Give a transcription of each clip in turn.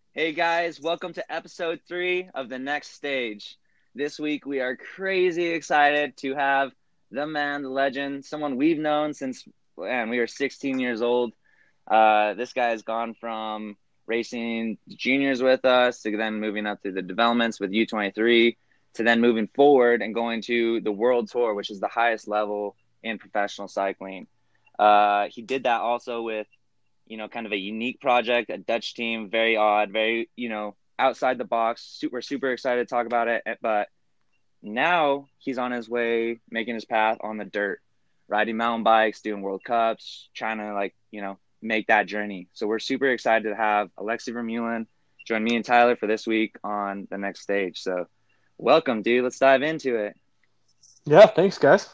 Hey guys, welcome to episode 3 of The Next Stage. This week we are crazy excited to have the man, the legend, someone we've known since we were 16 years old. This guy has gone from racing juniors with us to then moving up to the developments with U23 to then moving forward and going to the World Tour, which is the highest level in professional cycling. He did that also with kind of a unique project, a Dutch team, very odd, very, outside the box. We're super excited to talk about it. But now he's on his way, making his path on the dirt, riding mountain bikes, doing World Cups, trying to, make that journey. So we're super excited to have Alexi Vermeulen join me and Tyler for this week on The Next Stage. So welcome, dude. Let's dive into it. Yeah, thanks, guys.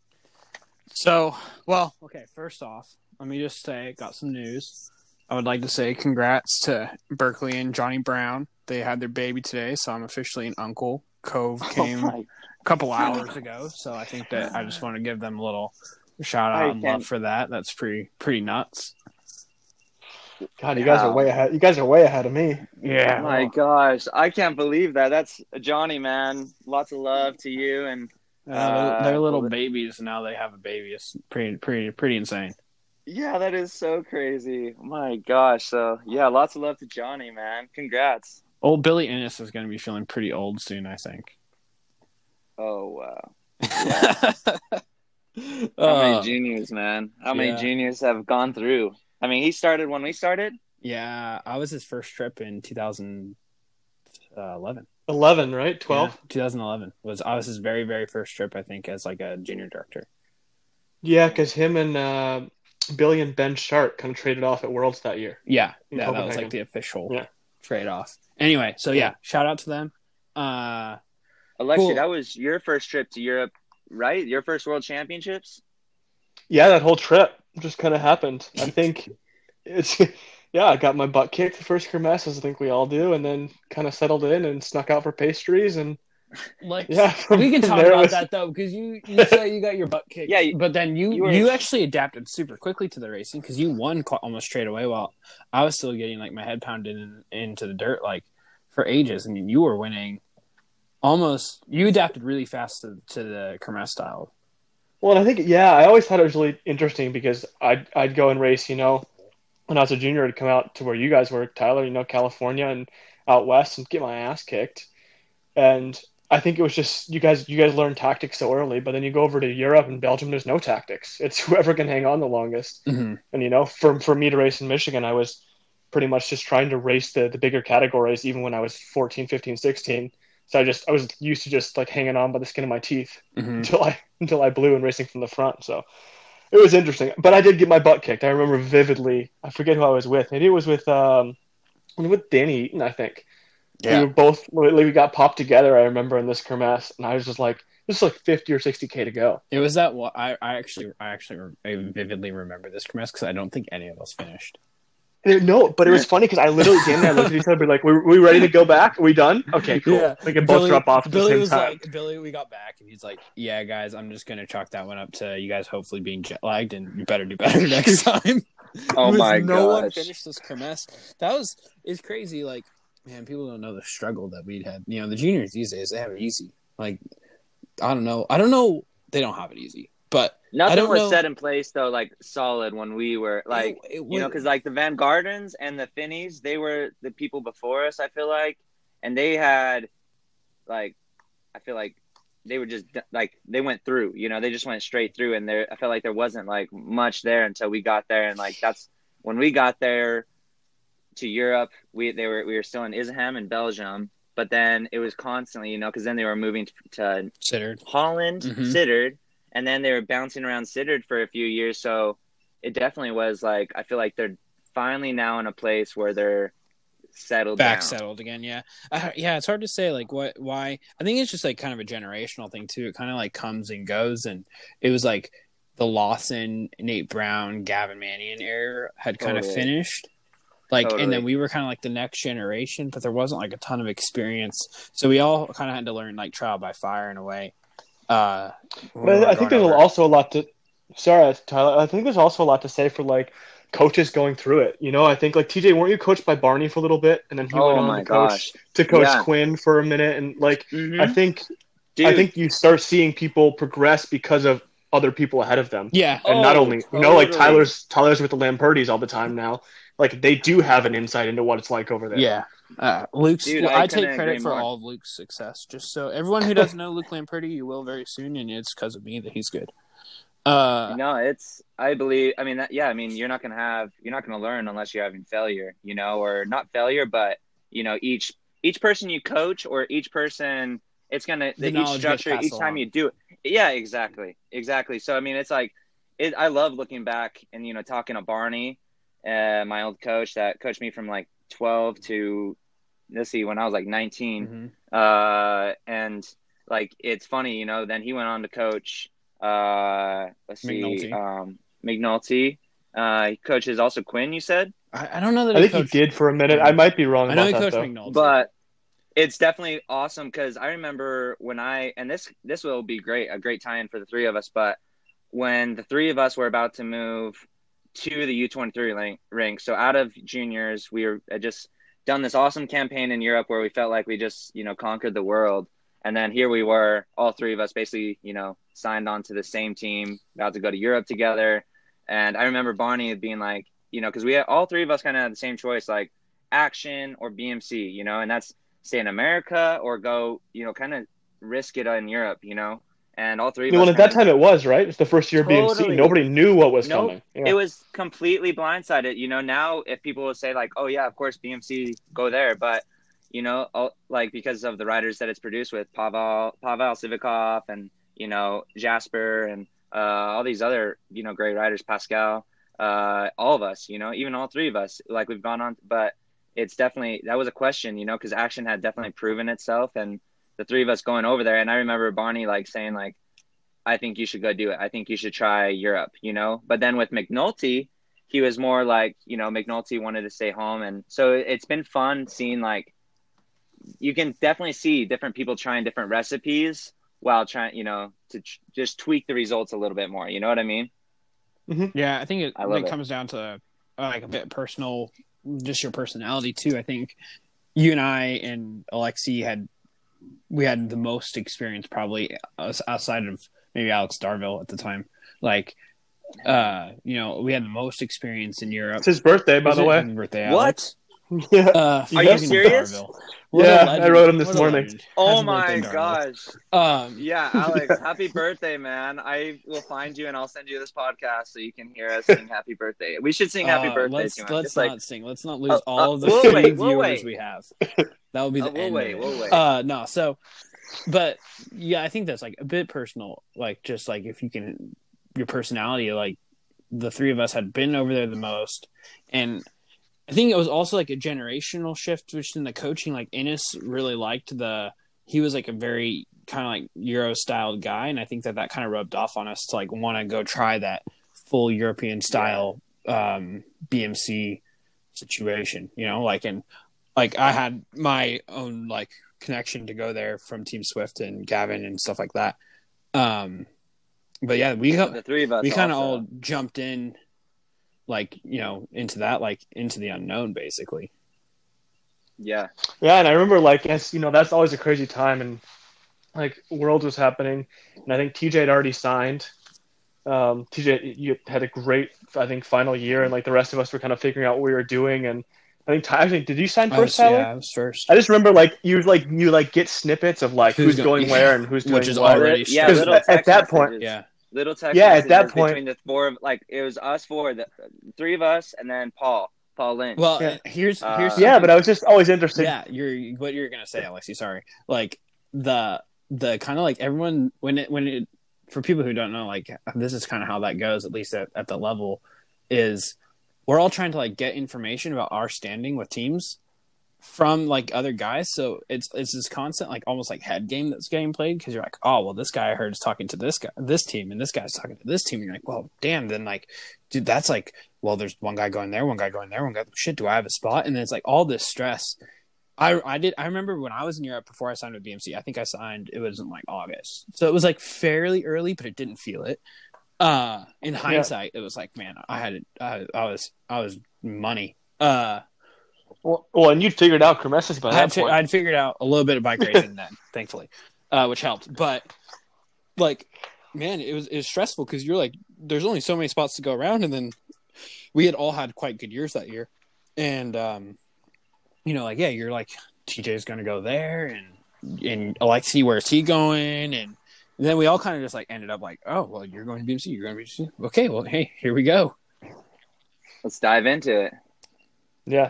Okay, first off, let me just say, got some news. I would like to say congrats to Berkeley and Johnny Brown. They had their baby today, so I'm officially an uncle. Cove came a couple hours ago, so I think that I just want to give them a little shout out and love for that. That's pretty nuts. God, you guys are way ahead. You guys are way ahead of me. Yeah. Oh my gosh, I can't believe that. That's Johnny, man. Lots of love to you and they're little babies, and now they have a baby. It's pretty insane. Yeah, that is so crazy. My gosh. So, yeah, lots of love to Johnny, man. Congrats. Old Billy Innes is going to be feeling pretty old soon, I think. Oh, wow. Yeah. How many juniors, man? How many juniors have gone through? I mean, he started when we started? Yeah, I was his first trip in 2011. 11, right? 12? Yeah, 2011 I was his very, very first trip, I think, as like a junior director. Yeah, because him and Billy and Ben Sharp kind of traded off at Worlds that year. Yeah, that was like the official trade-off. Anyway, so shout out to them. Alexi, cool. That was your first trip to Europe, right? Your first World Championships? Yeah, that whole trip just kind of happened. I think it's... Yeah, I got my butt kicked the first kermesse, as I think we all do, and then kind of settled in and snuck out for pastries and... we can talk about that though, because you say you got your butt kicked. Yeah, but then you actually adapted super quickly to the racing because you won almost straight away. While I was still getting like my head pounded into the dirt like for ages. I mean, you were winning almost. You adapted really fast to the kermesse style. Well, and I think I always thought it was really interesting because I'd go and race. When I was a junior, I'd come out to where you guys were, Tyler. California and out west, and get my ass kicked, and I think it was just you guys learned tactics so early, but then you go over to Europe and Belgium, there's no tactics. It's whoever can hang on the longest. Mm-hmm. And, for me to race in Michigan, I was pretty much just trying to race the bigger categories, even when I was 14, 15, 16. So I was used to just like hanging on by the skin of my teeth until I blew and racing from the front. So it was interesting, but I did get my butt kicked. I remember vividly. I forget who I was with. Maybe it was with Danny Eaton, I think. Yeah. We got popped together, I remember, in this kermesse, and I was just like, this is like 50 or 60K to go. It was that one. I vividly remember this kermesse because I don't think any of us finished. No, but it was funny because I literally, Danny and I looked at each other like, were we ready to go back? Are we done? Okay, cool. Yeah. We can both drop off at the same time. Billy, we got back, and he's like, yeah, guys, I'm just going to chalk that one up to you guys hopefully being jet lagged, and you better do better next time. Oh my gosh. No one finished this kermesse. It's crazy, like, man, people don't know the struggle that we'd had. The juniors these days, they have it easy. Like, I don't know. They don't have it easy. But nothing was set in place, though, like, solid when we were, like, because, like, the Van Gardens and the Finneys, they were the people before us, I feel like. And they had, like, I feel like they were just, like, they went through, they just went straight through. And I felt like there wasn't, like, much there until we got there. And, like, that's when we got there to Europe, we were still in Isenham in Belgium, but then it was constantly, because then they were moving to Sittard, Holland, Sittard, and then they were bouncing around Sittard for a few years. So it definitely was like, I feel like they're finally now in a place where they're settled again. Yeah. It's hard to say like why. I think it's just like kind of a generational thing too. It kind of like comes and goes, and it was like the Lawson, Nate Brown, Gavin Mannion era had kind of finished. Like, and then we were kind of like the next generation, but there wasn't like a ton of experience. So we all kind of had to learn like trial by fire in a way. But I think there's also a lot to, sorry, Tyler, I think there's also a lot to say for like coaches going through it. You know, I think like TJ, weren't you coached by Barney for a little bit, and then he went Oh on my gosh. to coach Yeah. Quinn for a minute, and like Mhm. I think you start seeing people progress because of other people ahead of them. Yeah. And not only like totally. Tyler's with the Lampardis all the time now. Like they do have an insight into what it's like over there. Yeah. Luke's. Dude, well, I I take couldn't credit agree for more. all of Luke's success. Just so everyone who doesn't know Luke Lamperti, you will very soon, and it's because of me that he's good. No, it's. I believe. I mean, you're not gonna learn unless you're having failure. You know, or not failure, but you know, each person you coach or each person, it's gonna The each knowledge gets structure passed each time along. you do it. Yeah, exactly. So I mean, it's like I love looking back and talking to Barney, my old coach that coached me from like 12 to when I was like 19. Mm-hmm. And like it's funny, then he went on to coach McNulty. He coaches also Quinn, you said? I don't know that I think he did for a minute. I might be wrong I know about he that, coached though. McNulty. But it's definitely awesome because I remember when this will be a great tie-in for the three of us, but when the three of us were about to move to the U23 rank, so out of juniors, we had just done this awesome campaign in Europe where we felt like we just, conquered the world. And then here we were, all three of us basically, signed on to the same team, about to go to Europe together. And I remember Barney being like, because all three of us kind of had the same choice, like Action or BMC, and that's stay in America or go, kind of risk it in Europe, and all three of us. Well, at that time it was, right? It's the first year of BMC. Nobody knew what was coming. Yeah. It was completely blindsided. Now if people would say like, oh yeah, of course BMC, go there, but like because of the riders that it's produced with, Pavel Sivakov and Jasper and all these other great riders, Pascal, all of us, even all three of us, like we've gone on, but it's definitely, that was a question, because Action had definitely proven itself, and the three of us going over there. And I remember Barney like saying like, I think you should go do it. I think you should try Europe, but then with McNulty, he was more like, McNulty wanted to stay home. And so it's been fun seeing, like, you can definitely see different people trying different recipes while trying, to just tweak the results a little bit more. You know what I mean? Mm-hmm. Yeah, I think it it comes down to like a bit personal, just your personality too. I think you and I and Alexi had the most experience probably outside of maybe Alex Darville at the time. Like, we had the most experience in Europe. It's his birthday, by the way. His birthday, what? Alex. Yeah. Are you serious? I wrote him this morning. Oh my gosh. Yeah, Alex, happy birthday, man. I will find you and I'll send you this podcast so you can hear us sing happy birthday. We should sing happy birthday to him. Let's not sing. Let's not lose all of the free viewers we have. That would be the end. We'll wait. No, so, but yeah, I think that's like a bit personal. Like, just like if you can, your personality, like the three of us had been over there the most. And I think it was also like a generational shift, which in the coaching, like Innes really liked he was like a very kind of like Euro styled guy. And I think that kind of rubbed off on us to like want to go try that full European style BMC situation, like I had my own like connection to go there from Team Swift and Gavin and stuff like that. But yeah, the three of us, we kind of all jumped in, like, into that, like into the unknown, basically. Yeah. Yeah. And I remember like, that's always a crazy time. And like Worlds was happening. And I think TJ had already signed. TJ, you had a great, I think, final year. And like the rest of us were kind of figuring out what we were doing. And I think did you sign first, Tyler? Yeah, I was first. I just remember like you get snippets of like who's going where and who's doing which is what. already at that point. Yeah. Little text at that point between the four of, like, it was us four, the three of us, and then Paul Lynch. Well, here's but I was just always interested. Yeah, what you're gonna say, Alexi? Sorry, like the kind of like everyone when it for people who don't know, like this is kind of how that goes, at least at the level, is we're all trying to like get information about our standing with teams from like other guys. So it's this constant like almost like head game that's getting played, because you're like, oh well, this guy I heard is talking to this team, and this guy's talking to this team, and you're like, well damn, then like, dude, that's like, well, there's one guy going there, one guy going there, one guy, shit, do I have a spot? And then it's like all this stress. I remember when I was in Europe before I signed with BMC, I think I signed, it was in like August, so it was like fairly early, but it didn't feel it. In hindsight, it was like, man, I was money. Well, and you'd figured out Kermesses by that point. I'd figured out a little bit of bike racing then, thankfully, which helped. But like, man, it was stressful because you're like, there's only so many spots to go around, and then we had all had quite good years that year, and like, yeah, you're like, TJ's gonna go there, and Alexi, where's he going, and then we all kind of just like ended up like, oh, well, you're going to BMC, you're going to BMC, okay, well, hey, here we go, let's dive into it. Yeah.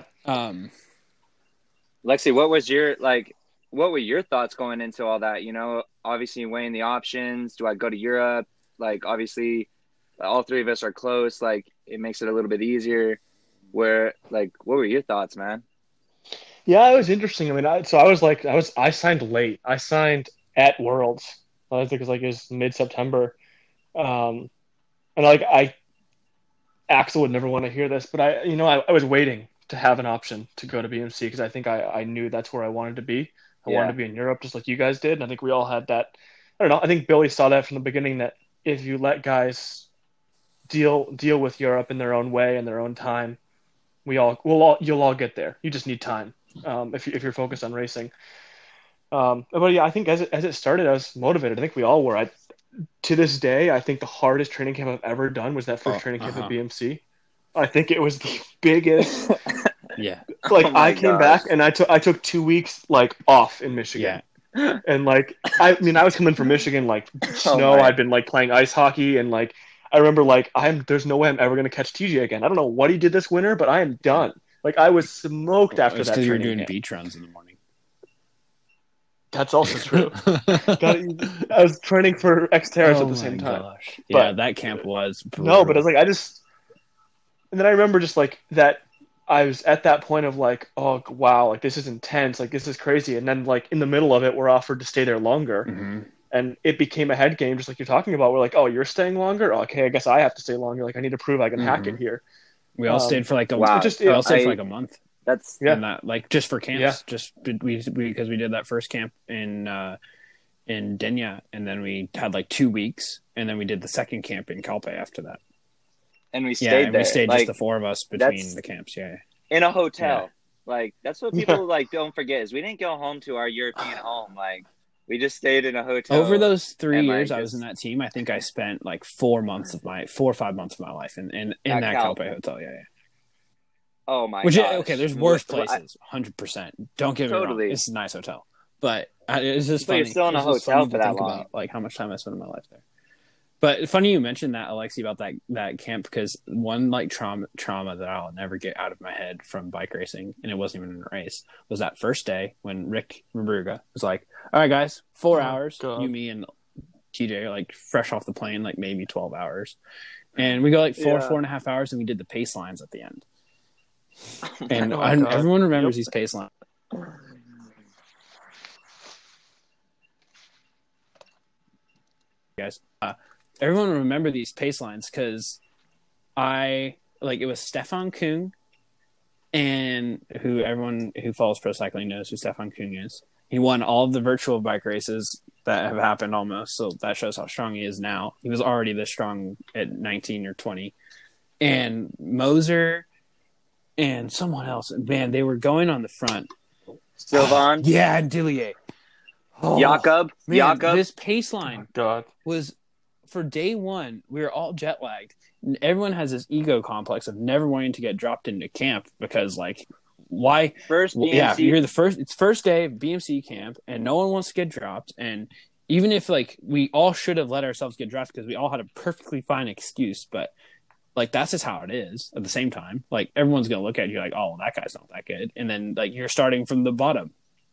Lexi, what were your thoughts going into all that? Obviously weighing the options. Do I go to Europe? Like, obviously, all three of us are close. Like, it makes it a little bit easier. What were your thoughts, man? Yeah, it was interesting. I mean, I signed late. I signed at Worlds. I think it was mid-September. And Axel would never want to hear this, but I was waiting to have an option to go to BMC because I think I knew that's where I wanted to be. I wanted to be in Europe just like you guys did. And I think we all had that. I don't know. I think Billy saw that from the beginning, that if you let guys deal with Europe in their own way and their own time, you'll all get there. You just need time if you're focused on racing. But yeah, I think as it started, I was motivated. I think we all were. To this day, I think the hardest training camp I've ever done was that first training camp at BMC. I think it was the biggest. Yeah. I came back and I took 2 weeks off in Michigan. Yeah. And I was coming from Michigan, snow. I'd been playing ice hockey, and I remember there's no way I'm ever going to catch TJ again. I don't know what he did this winter, but I am done. I was smoked after that. Because you were doing beach runs in the morning. That's also true. I was training for Xterras at the same time. Gosh. Yeah, that camp was brutal. No, but I was and then I remember just that I was at that point of oh wow, this is intense, this is crazy. And then in the middle of it, we're offered to stay there longer. Mm-hmm. And it became a head game, just like you're talking about. We're oh, you're staying longer? Okay, I guess I have to stay longer. I need to prove I can hack it here. We all stayed for a month. That's and that just for camps, just because we did that first camp in Denia, and then we had 2 weeks, and then we did the second camp in Calpe after that. And we stayed there. We stayed just the four of us between the camps. Yeah, in a hotel. Yeah. That's what people don't forget is we didn't go home to our European home. We just stayed in a hotel. Over those 3 years I was in that team, I think I spent 4 or 5 months of my life in that Calpe hotel. Yeah. Oh my god! Okay, there's worse places, 100%. Don't get me wrong. It's a nice hotel, but it's just funny. You're still in a hotel for that long. About, how much time I spent in my life there. But funny you mentioned that, Alexi, about that camp, because one trauma that I'll never get out of my head from bike racing, and it wasn't even a race, was that first day when Rick Rubruga was all right, guys, 4 hours, you, me, and TJ are fresh off the plane, maybe 12 hours. And we go 4.5 hours, and we did the pace lines at the end. And everyone remembers these pace lines. Guys, everyone remember these pace lines because it was Stefan Kung, and who everyone who follows pro cycling knows who Stefan Kung is. He won all of the virtual bike races that have happened almost, so that shows how strong he is now. He was already this strong at 19 or 20. And Moser and someone else, man, they were going on the front. Sylvain? Yeah, and Dillier. Jakob? This pace line was, for day one, we were all jet lagged. Everyone has this ego complex of never wanting to get dropped into camp because, why? First BMC. Yeah, you're the first. It's first day of BMC camp, and no one wants to get dropped. And even if, we all should have let ourselves get dropped because we all had a perfectly fine excuse, but that's just how it is at the same time. Everyone's going to look at you oh, well, that guy's not that good. And then, you're starting from the bottom.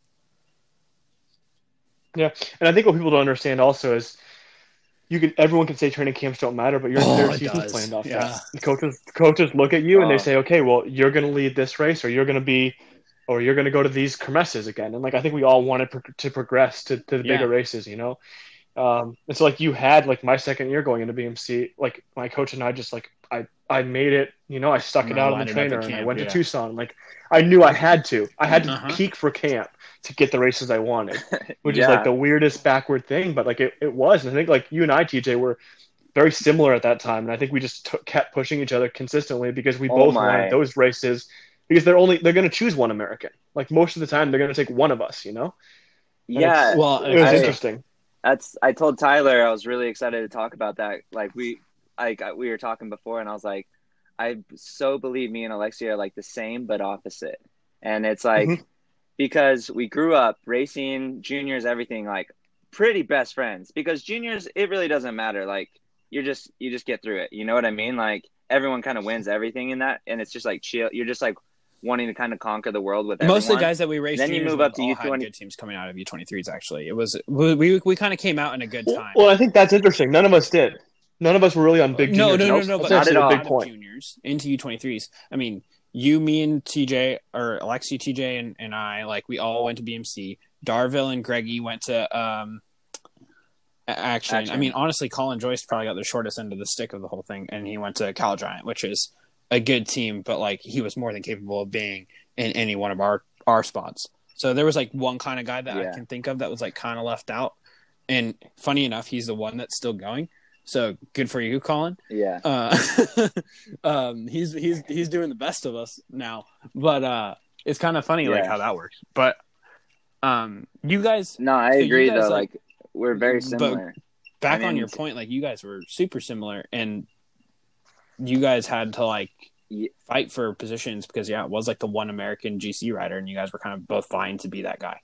Yeah. And I think what people don't understand also is everyone can say training camps don't matter, but their season's planned off that. The coaches look at you and they say, okay, well, you're going to lead this race, or you're going to go to these Kermesses again. And I think we all wanted to progress to the bigger races, and so you had my second year going into BMC, my coach and I just I made it, I stuck it out on the trainer and I went to Tucson. I knew I had to peak for camp to get the races I wanted, which is the weirdest backward thing, but it was. And I think you and I, TJ, very similar at that time, and I think we just kept pushing each other consistently because we Oh both my. wanted those races because they're going to choose one American. Like most of the time, they're going to take one of us, And Yeah. Well, it was okay. interesting. I told Tyler I was really excited to talk about that. Like we were talking before, and I was like, I so believe me and Alexia are like the same but opposite, and it's like because we grew up racing, juniors, everything, like pretty best friends. Because juniors, it really doesn't matter. Like you just get through it. You know what I mean? Like everyone kind of wins everything in that, and it's just like chill. You're just like wanting to kind of conquer the world with everyone. Most of the guys that we raced, then you move up to all U20. had good teams coming out of U23s. Actually, it was we kind of came out in a good time. Well, I think that's interesting. None of us did. None of us were really on big juniors. No. That's But actually a big out point. Of juniors into U23s. I mean, you, me, and TJ, or Alexi, TJ, and I, like we all went to BMC. Darville and Greggy went to Action. I mean, honestly, Colin Joyce probably got the shortest end of the stick of the whole thing, and he went to Cal Giant, which is a good team, but like he was more than capable of being in any one of our spots. So there was like one kind of guy that I can think of that was like kind of left out. And funny enough, he's the one that's still going. So good for you, Colin. Yeah. He's doing the best of us now. But it's kind of funny like how that works. But you guys. No, I agree though. Like we're very similar. Back on your point, like you guys were super similar, and you guys had to like fight for positions because it was like the one American GC rider, and you guys were kind of both vying to be that guy.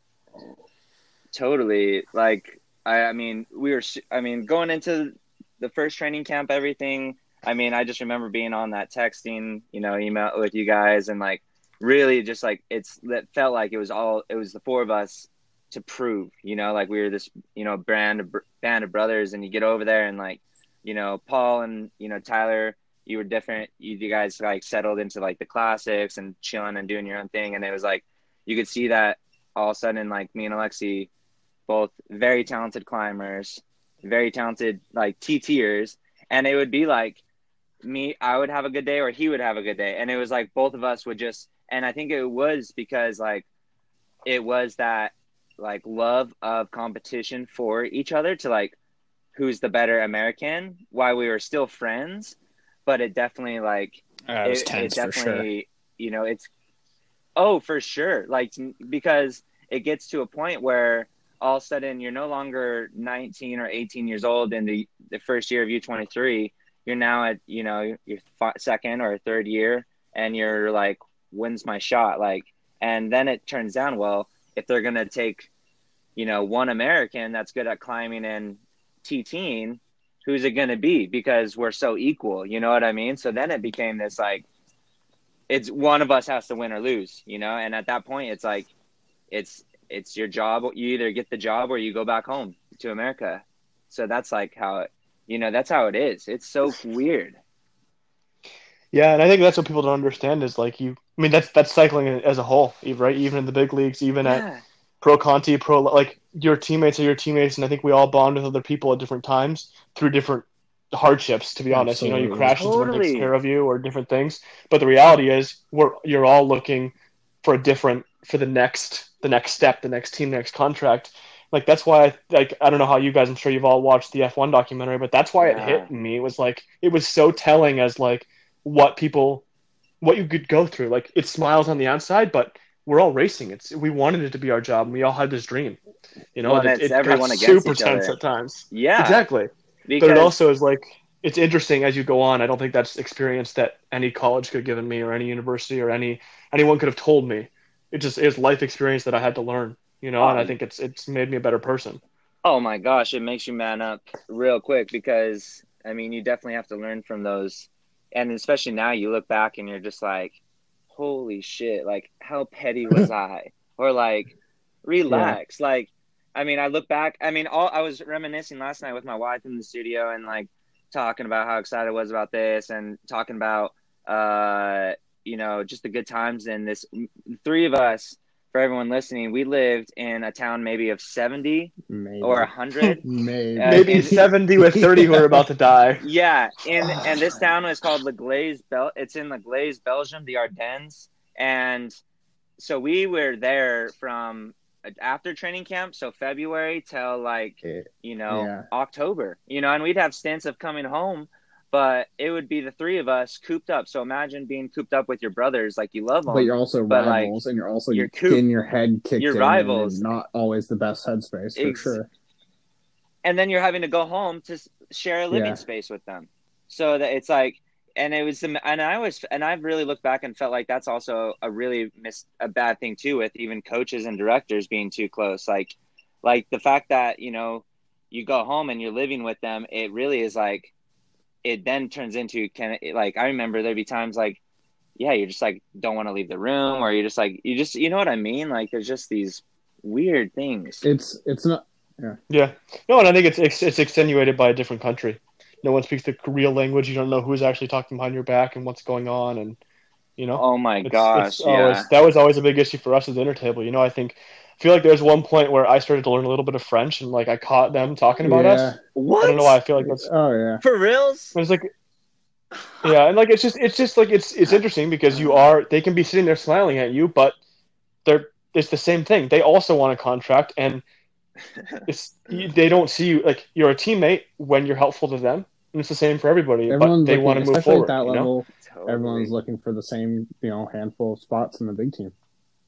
Totally. Like I mean, going into the first training camp, everything. I mean, I just remember being on that texting, email with you guys, and like really just like that felt like it was the four of us to prove, like we were this, band of brothers, and you get over there and like, Paul and, Tyler, you were different. You guys like settled into like the classics and chilling and doing your own thing. And it was like, you could see that all of a sudden, like me and Alexi, both very talented climbers, very talented like TTers. And it would be like I would have a good day or he would have a good day. And it was like, both of us would just, and I think it was because like, it was that like love of competition for each other to like, who's the better American, while we were still friends. But it definitely like it was tense, it definitely, for sure. It's for sure. Like, because it gets to a point where all of a sudden you're no longer 19 or 18 years old in the first year of U23. You're now at, your second or third year, and you're like, when's my shot? Like, and then it turns down, well, if they're going to take, one American that's good at climbing and TTing, who's it going to be? Because we're so equal, you know what I mean? So then it became this like, it's one of us has to win or lose, and at that point it's like, it's your job. You either get the job or you go back home to America. So that's like how, that's how it is. It's so weird. Yeah. And I think that's what people don't understand is like that's cycling as a whole, right? Even in the big leagues, even at Pro Conti, like your teammates are your teammates. And I think we all bond with other people at different times through different hardships, to be honest. Absolutely. You crash into someone takes care of you or different things. But the reality is you're all looking for the next step, the next team, next contract. Like that's why I don't know how you guys, I'm sure you've all watched the F1 documentary, but that's why it hit me. It was like, it was so telling as like what you could go through. Like it smiles on the outside, but we're all racing. We wanted it to be our job, and we all had this dream. It's everyone got against super each other tense at times. Yeah, exactly. Because... But it also is like, it's interesting as you go on. I don't think that's experience that any college could have given me, or any university, or anyone could have told me. It's life experience that I had to learn, and I think it's made me a better person. Oh my gosh, it makes you man up real quick, because I mean, you definitely have to learn from those, and especially now you look back and you're just like, holy shit, like how petty was I? Or like, relax. Yeah. Like, I mean, I look back, I was reminiscing last night with my wife in the studio and like talking about how excited I was about this, and talking about, just the good times. And this, three of us, for everyone listening, we lived in a town maybe of 70 or 100. Maybe 70 with 30 who are about to die. Yeah, and this town is called La Glaise. It's in La Glaise, Belgium, the Ardennes. And so we were there from after training camp, so February till like Yeah. October, and we'd have stints of coming home, but it would be the three of us cooped up. So imagine being cooped up with your brothers, like you love them, But you're also but rivals, and you're also you're getting your head kicked You're in, rivals. and not always the best headspace for sure. And then you're having to go home to share a living space with them, so that it's like, and it was, and I've really looked back and felt like that's also a bad thing too, with even coaches and directors being too close. Like the fact that you go home and you're living with them, it really is like, it then turns into I remember there'd be times like, yeah, you're just like don't want to leave the room, or you're just like you know what I mean? Like there's just these weird things. It's not. Yeah. No, and I think it's extenuated by a different country. No one speaks the real language. You don't know who's actually talking behind your back and what's going on, and Oh my gosh! That was always a big issue for us at the dinner table. I feel like there's one point where I started to learn a little bit of French, and like I caught them talking about us. What? I don't know why I feel like that's. Oh yeah. For reals? And it's like, yeah, and like it's just like it's interesting because they can be sitting there smiling at you, but it's the same thing. They also want a contract, and they don't see you like you're a teammate when you're helpful to them, and it's the same for everybody. Everyone's but they want to move forward. At that level, Totally. Everyone's looking for the same handful of spots in the big team.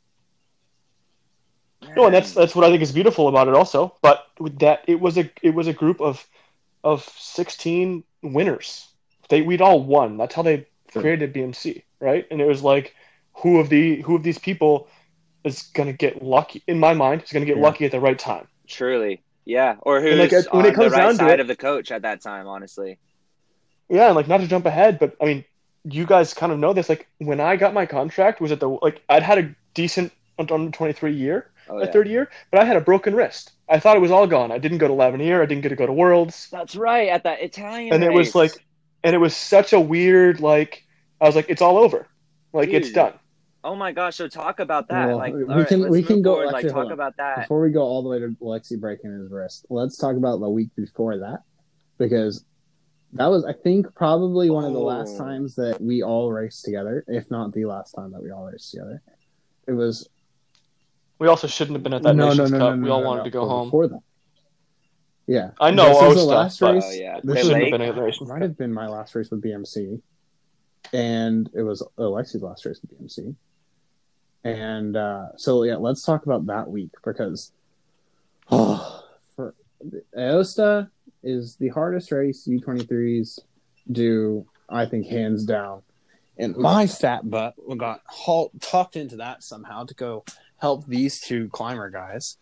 No, and that's what I think is beautiful about it also. But with that, it was a group of 16 winners. We'd all won. That's how they created BMC, right? And it was like, who of these people is going to get lucky? In my mind, is going to get lucky at the right time. Truly, yeah. Or who's when it comes the right down side to of the coach at that time? Honestly. Yeah, and like not to jump ahead, but I mean, you guys kind of know this. Like when I got my contract, was at I'd had a decent under 23 year, third year, but I had a broken wrist. I thought it was all gone. I didn't go to L'Avenir. I didn't get to go to Worlds. That's right, at that Italian. And race. It was such a weird I was like, it's all over, like Dude. It's done. Oh my gosh! So talk about that. Well, we can go. Actually, talk about that before we go all the way to Alexi breaking his wrist. Let's talk about the week before that, because that was, I think, probably one of the last times that we all raced together, if not the last time that we all raced together. It was. We also shouldn't have been at that Nations Cup. We all wanted to go home. Before that. Yeah, I know. This was the last race. This shouldn't have been at the Nations Cup. Might have been my last race with BMC, and it was Alexi's last race with BMC. And so let's talk about that week, because for Aosta is the hardest race U23s do, I think, hands down. And my fat butt got talked into that somehow to go help these two climber guys.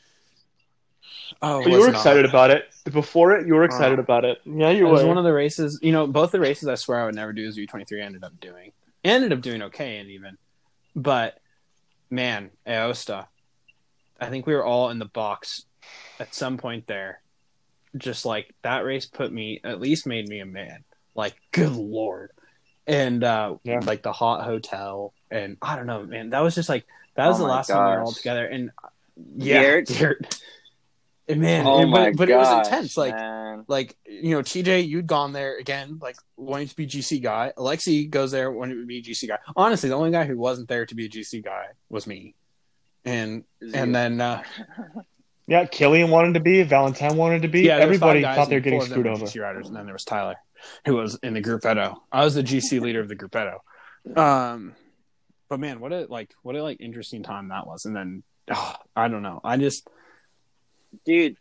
Oh, but you were excited about it. Before it, you were excited about it. Yeah, you were. It was one of the races, both the races I swear I would never do as U23 ended up doing okay, and even. But, man, Aosta, I think we were all in the box at some point there. Just like that race made me a man. Like, good Lord. And like the hot hotel, and I don't know, man. That was just like the last time we were all together, and Geert. And man, but it was intense. Like, man. TJ, you'd gone there again, like wanting to be GC guy. Alexi goes there wanting to be GC guy. Honestly, the only guy who wasn't there to be a GC guy was me. And then Killian wanted to be, Valentine wanted to be. Yeah, everybody thought they were getting screwed over. GC riders, and then there was Tyler, who was in the Gruppetto. I was the GC leader of the Gruppetto. But man, what a interesting time that was. And then I don't know. Dude,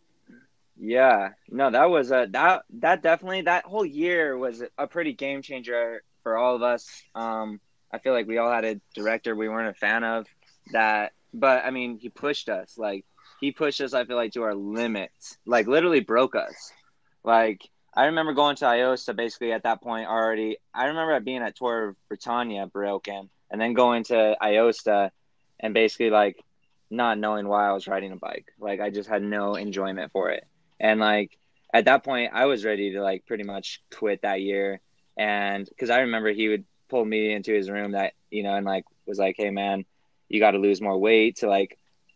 yeah, no, that was that definitely, that whole year was a pretty game changer for all of us. I feel like we all had a director we weren't a fan of that, but I mean, he pushed us. I feel like to our limits, like literally broke us. Like I remember going to Aosta basically at that point already. I remember being at Tour of Britannia broken, and then going to Aosta and basically like not knowing why I was riding a bike. Like I just had no enjoyment for it. And like at that point I was ready to like pretty much quit that year. And cause I remember he would pull me into his room that, and like was like, hey man, you got to lose more weight to like,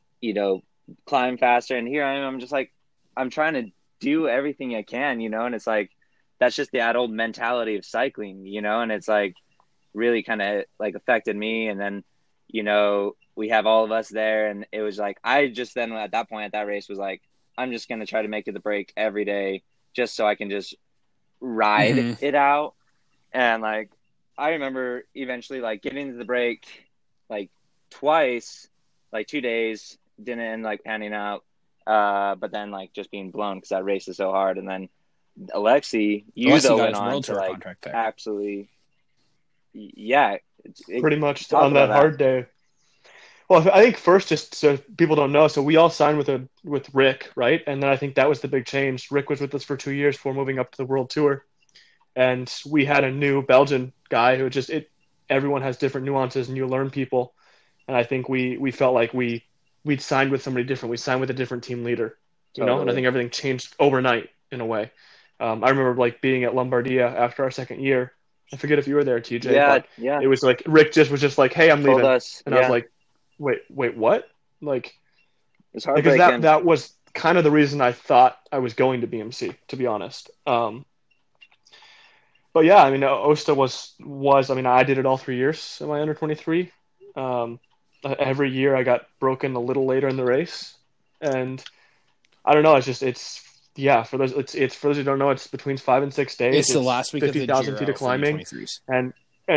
climb faster. And here I am, I'm just like, I'm trying to do everything I can, and it's like, that's just that old mentality of cycling, and it's like really kind of like affected me. And then, we have all of us there, and it was like I just then at that point at that race was like, I'm just gonna try to make it the break every day just so I can just ride it out. And like I remember eventually like getting to the break like twice, like 2 days, didn't end like panning out, but then like just being blown because that race is so hard. And then Alexi, though went on to like absolutely, yeah, pretty much on that hard day. Well, I think first, just so people don't know, so we all signed with Rick, right? And then I think that was the big change. Rick was with us for 2 years before moving up to the World Tour, and we had a new Belgian guy who everyone has different nuances, and you learn people. And I think we felt like we'd signed with somebody different. We signed with a different team leader, you know. And I think everything changed overnight in a way. I remember like being at Lombardia after our second year. I forget if you were there, TJ. Yeah. It was like Rick was just like, "Hey, I'm leaving," I was like, Wait, what? Like, it's hard because that was kind of the reason I thought I was going to BMC, to be honest. But yeah, I mean, Osta was. I mean, I did it all 3 years in my under 23. Every year I got broken a little later in the race, and I don't know. For those who don't know, it's between 5 and 6 days. It's the last week of the 50,000 feet of climbing, 23s. and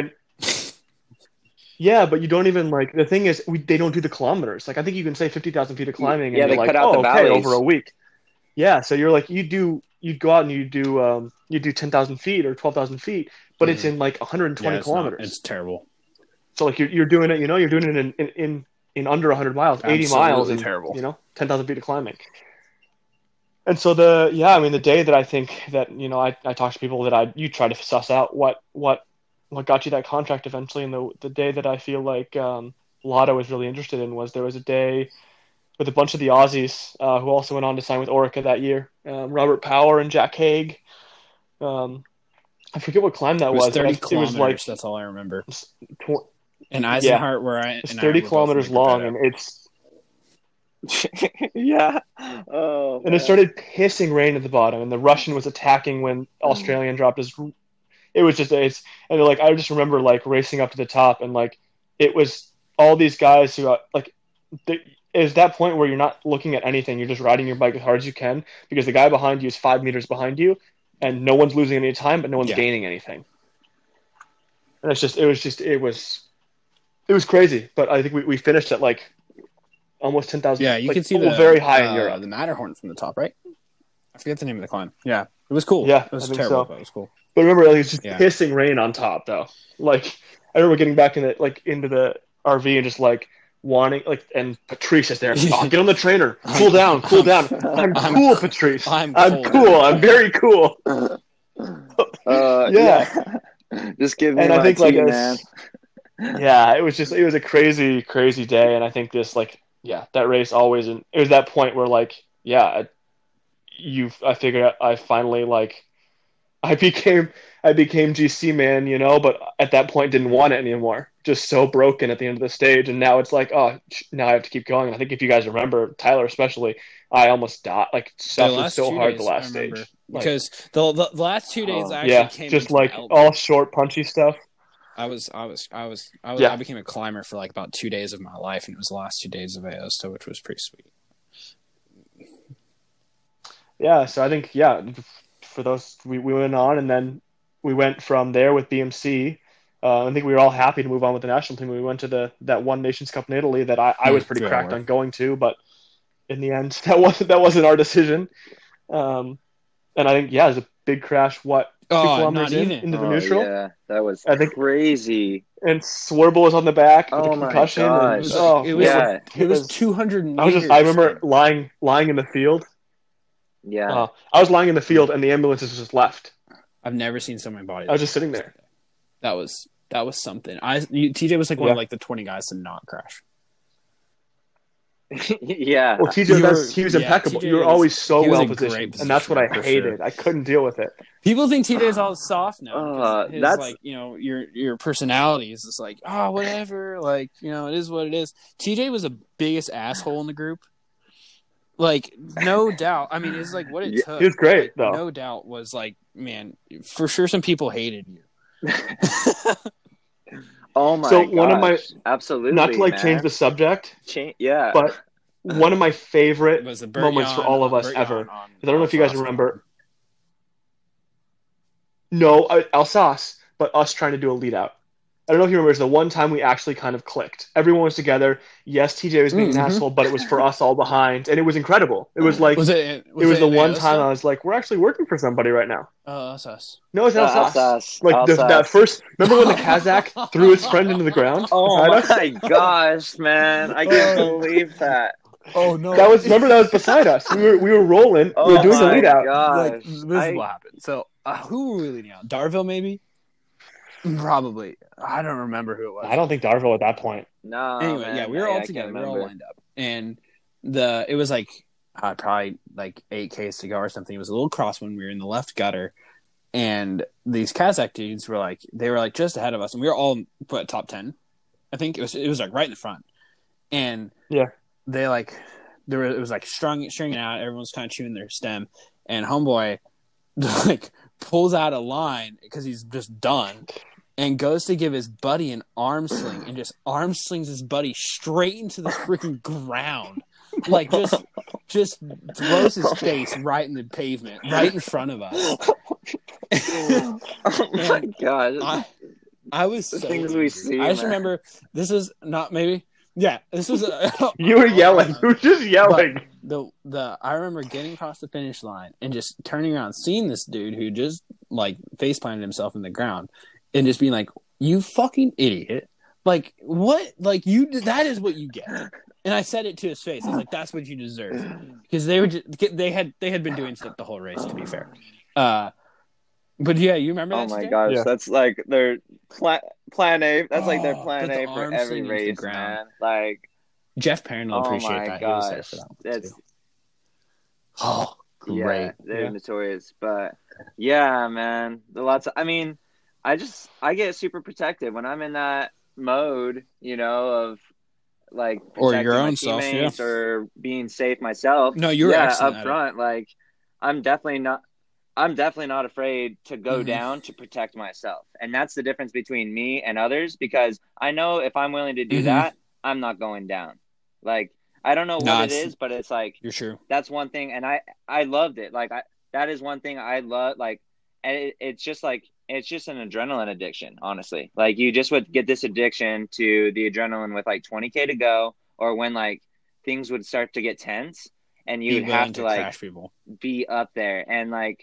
yeah, but you don't even like the thing is they don't do the kilometers. Like I think you can say 50,000 feet of climbing, and you're like, over a week. Yeah, so you're like you'd go out and you do 10,000 feet or 12,000 feet, but it's in like 120 kilometers. It's terrible. So like you're doing it, you're doing it in under 100 miles, 80 miles, and terrible. 10,000 feet of climbing. And so the day that I think that I talked to people that you try to suss out what got you that contract eventually, and the day that I feel like Lotto was really interested in there was a day with a bunch of the Aussies who also went on to sign with Orica that year. Robert Power and Jack Haig. I forget what climb that was. 30 kilometers. It was like, that's all I remember. And Eisenhart, it's 30 kilometers long, and it's yeah. Oh, and it started pissing rain at the bottom, and the Russian was attacking when Australian dropped his. It was just and like I just remember like racing up to the top, and like it was all these guys who like it was that point where you're not looking at anything, you're just riding your bike as hard as you can because the guy behind you is 5 meters behind you, and no one's losing any time, but no one's gaining anything. And it was crazy, but I think we finished at like almost 10,000. Yeah, you can see very high in Europe. The Matterhorn from the top, right? I forget the name of the climb. Yeah, it was cool. Yeah, it was terrible, but it was cool. But remember, like, it's just pissing rain on top, though. Like, I remember getting back into the RV and just like wanting, like, and Patrice is there. Oh, get on the trainer. Cool down. I'm cool, Patrice. I'm cool. I'm very cool. Yeah. Just give me and my I think, tea, man. Yeah, it was a crazy, crazy day, and I think this that race always, and it was that point where like I figured out I finally like. I became GC man, but at that point didn't want it anymore. Just so broken at the end of the stage, and now it's like, oh, now I have to keep going. And I think if you guys remember, Tyler especially, I almost died. Like suffered so hard the last stage because the last 2 days actually came just like all short, punchy stuff. I became a climber for like about 2 days of my life, and it was the last 2 days of Aosta, which was pretty sweet. Yeah, so I think for those, we went on, and then we went from there with BMC. I think we were all happy to move on with the national team. We went to that One Nations Cup in Italy that I was pretty cracked on going to, but in the end, that wasn't our decision. And I think it was a big crash. 2 kilometers into the neutral? Yeah, that was crazy. And Swerble was on the back with a concussion. Gosh. It was 200 meters. I remember lying in the field. Yeah. I was lying in the field, and the ambulances just left. I've never seen so many bodies. I was just sitting there. That was something. TJ was like one of like the 20 guys to not crash. Yeah. Well, TJ, he was impeccable. You were always so well positioned, and that's what I hated. Sure. I couldn't deal with it. People think TJ is all soft now. That's like your personality is just like whatever. Like it is what it is. TJ was the biggest asshole in the group. Like, no doubt. I mean, it's like what it took. He was great, though. No doubt was like, man, for sure some people hated you. Oh my So gosh. one of my, absolutely, not to like man. change the subject, Yeah. but one of my favorite Was the Burt moments for all of us Burt ever. Jan on I don't know if you guys Alsace remember. one. No, Alsace, but us trying to do a lead out. I don't know if you remember. It's the one time we actually kind of clicked. Everyone was together. Yes, TJ was being an asshole, but it was for us all behind, and it was incredible. It was like Was it it was the in one Aosta? time I was like, we're actually working for somebody right now. Oh, that's us. No, it's Alsace. Alsace. Like Alsace. that first. Remember when the Kazakh threw his friend into the ground? Oh beside us? my gosh, man! I can't believe that. Oh no! That was beside us. We were rolling. Oh we were doing the my lead out. gosh! Like, this is what happened. So who were we leading out? Darville, maybe? Probably. I don't remember who it was. I don't think Darville at that point. No. Anyway, man, yeah, we were all I together. can't We were all remember. lined up, and it was like probably like 8Ks to go or something. It was a little cross when we were in the left gutter, and these Kazakh dudes were like just ahead of us, and we were all top 10. I think it was like right in the front, and yeah, they like it was like stringing out. Everyone's kind of chewing their stem, and homeboy like pulls out a line because he's just done. And goes to give his buddy an arm sling and just arm slings his buddy straight into the freaking ground. Like just throws his face right in the pavement, right in front of us. Oh my gosh. I was The so things angry. we see, I just man. remember this was not maybe this was you were yelling. You were just yelling. I remember getting across the finish line and just turning around, seeing this dude who just like face planted himself in the ground. And just being like, you fucking idiot. Like, what? Like, that is what you get. And I said it to his face. I was like, that's what you deserve. Because they had been doing stuff the whole race, to be fair. But yeah, you remember that? Oh my TJ? gosh, Yeah. that's like their plan A. That's like their plan but the A for arm every sling into the race, ground. man. Like, Jeff Perrin will oh appreciate my that. He was there gosh, for that one, that's too. Oh, great. yeah, they're Yeah. notorious. But yeah, man, I get super protective when I'm in that mode, of like Or protecting your my own self, teammates yeah. or being safe myself. No, you were excellent up at front. Like, I'm definitely not afraid to go Mhm. down to protect myself. And that's the difference between me and others, because I know if I'm willing to do Mhm. that, I'm not going down. Like, I don't know what it is, but it's like, You're true. that's one thing. And I loved it. Like, that is one thing I love. Like, and it's just like, it's just an adrenaline addiction, honestly. Like, you just would get this addiction to the adrenaline with like 20K to go, or when like things would start to get tense and you Be would willing have to like crash people. be up there and like,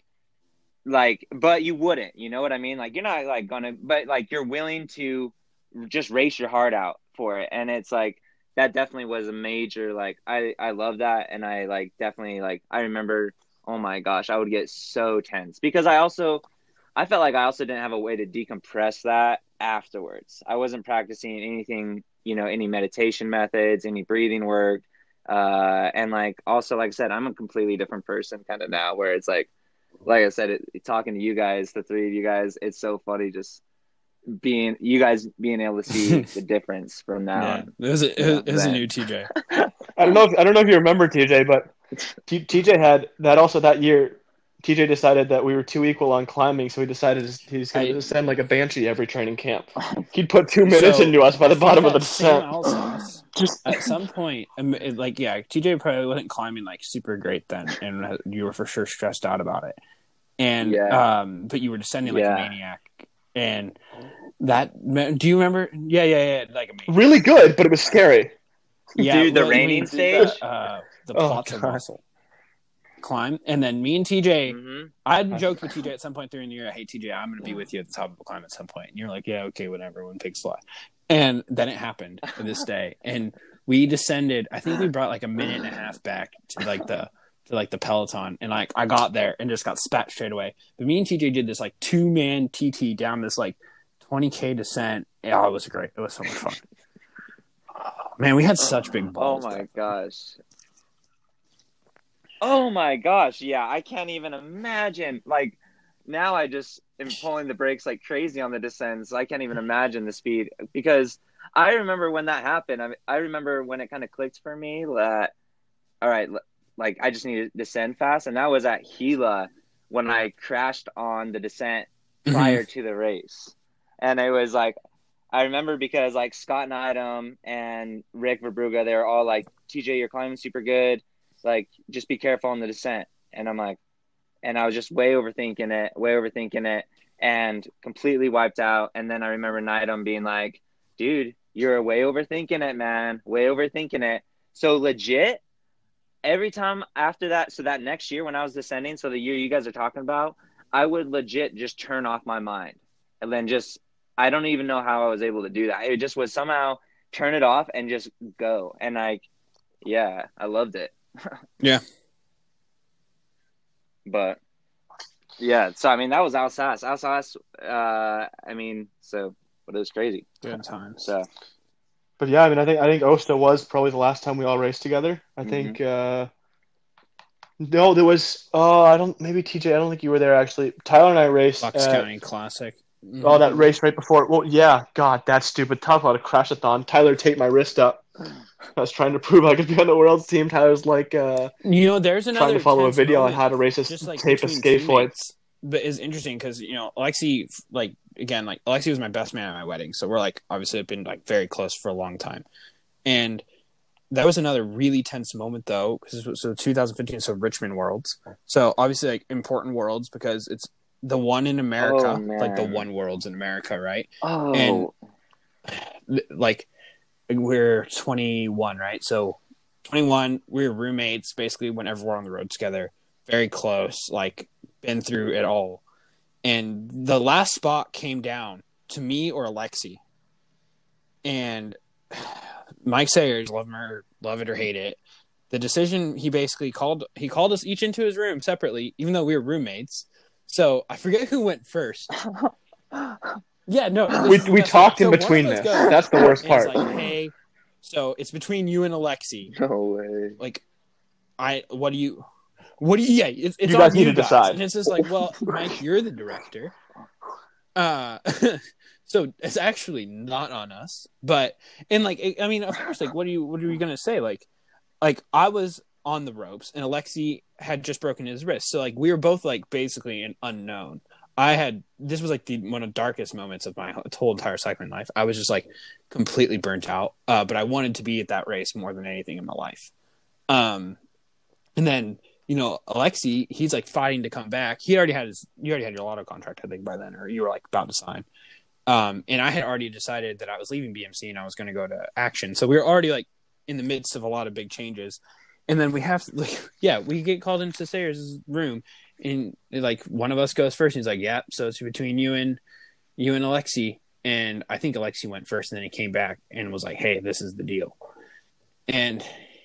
but you wouldn't, you know what I mean? Like, you're not like gonna, but like, you're willing to just race your heart out for it. And it's like, that definitely was a major, like, I love that. And I like, definitely like, I remember, oh my gosh, I would get so tense because I felt like I also didn't have a way to decompress that afterwards. I wasn't practicing anything, any meditation methods, any breathing work. And like, also, like I said, I'm a completely different person kind of now, where it's like I said, talking to you guys, the three of you guys, it's so funny just being able to see the difference from now Yeah. on. It was a new TJ. I don't know if you remember TJ, but TJ had that also that year. TJ decided that we were too equal on climbing, so he decided he's going to descend like a banshee every training camp. He'd put 2 minutes into us by the bottom of the descent. At some point, TJ probably wasn't climbing like super great then, and you were for sure stressed out about it. And but you were descending like a maniac. And do you remember? Yeah, like a maniac. Really good, but it was scary. Yeah, dude, the raining stage, the plots of muscle climb, and then me and TJ, I had joked with TJ at some point during the year, "Hey TJ, I'm going to be with you at the top of the climb at some point." And you're like, "Yeah, okay, whatever." When pigs fly, and then it happened for this day, and we descended. I think we brought like a minute and a half back to the peloton, and like I got there and just got spat straight away. But me and TJ did this like 2-man TT down this like 20K descent. Yeah, it was great. It was so much fun. Man, we had such big balls. Oh my gosh. Yeah, I can't even imagine. Like, now I just am pulling the brakes like crazy on the descents. I can't even imagine the speed, because I remember when that happened. I remember when it kind of clicked for me that, all right, like, I just need to descend fast. And that was at Gila when I crashed on the descent prior to the race. And it was like, I remember because like Scott Neidham and Rick Verbruga, they were all like, TJ, you're climbing super good. Like, just be careful on the descent. And I'm like, and I was just way overthinking it, and completely wiped out. And then I remember Neidham being like, dude, you're way overthinking it, man. Way overthinking it. So legit, every time after that, so that next year when I was descending, so the year you guys are talking about, I would legit just turn off my mind. And then just, I don't even know how I was able to do that. It just was somehow turn it off and just go. And I loved it. Yeah. But yeah, so I mean that was Alsace. But it was crazy. Good times. So, but yeah, I mean, I think Osta was probably the last time we all raced together. I think. No, there was. Maybe TJ. I don't think you were there actually. Tyler and I raced. Bucks County Classic. Oh, that race right before. Well, yeah. God, that's stupid. Talk about a crash-a-thon. Tyler taped my wrist up. I was trying to prove I could be on the world's team. Tyler's like, there's another trying to follow a video on moment, how to race a just like tape a skateboard. But it's interesting because Alexi, Alexi was my best man at my wedding, so we're like obviously been like very close for a long time, and that was another really tense moment though. So 2015, so Richmond Worlds, so obviously like important worlds because it's the one in America, like the one worlds in America, right? Oh, and like we're 21, right? So 21, we're roommates basically whenever we're on the road together, very close, like been through it all. And the last spot came down to me or Alexi. And Mike Sayers, love it or hate it, the decision he basically called us each into his room separately, even though we were roommates. So I forget who went first. Yeah, no. We talked in between this. That's the worst part. It's like, hey, so it's between you and Alexi. No way. Like, yeah, it's you on guys need you to decide. And it's just like, well, Mike, you're the director. So it's actually not on us. But, and like, I mean, of course, like, what are you going to say? Like I was on the ropes and Alexi had just broken his wrist. So like, we were both like basically an unknown. This was like one of the darkest moments of my whole entire cycling life. I was just like completely burnt out. But I wanted to be at that race more than anything in my life. And then, Alexi, he's like fighting to come back. You already had your lotto contract, I think, by then, or you were like about to sign. And I had already decided that I was leaving BMC and I was going to go to Action. So we were already like in the midst of a lot of big changes. And then we we get called into Sayers' room and like one of us goes first. And he's like, yeah, so it's between you and Alexi. And I think Alexi went first and then he came back and was like, hey, this is the deal. And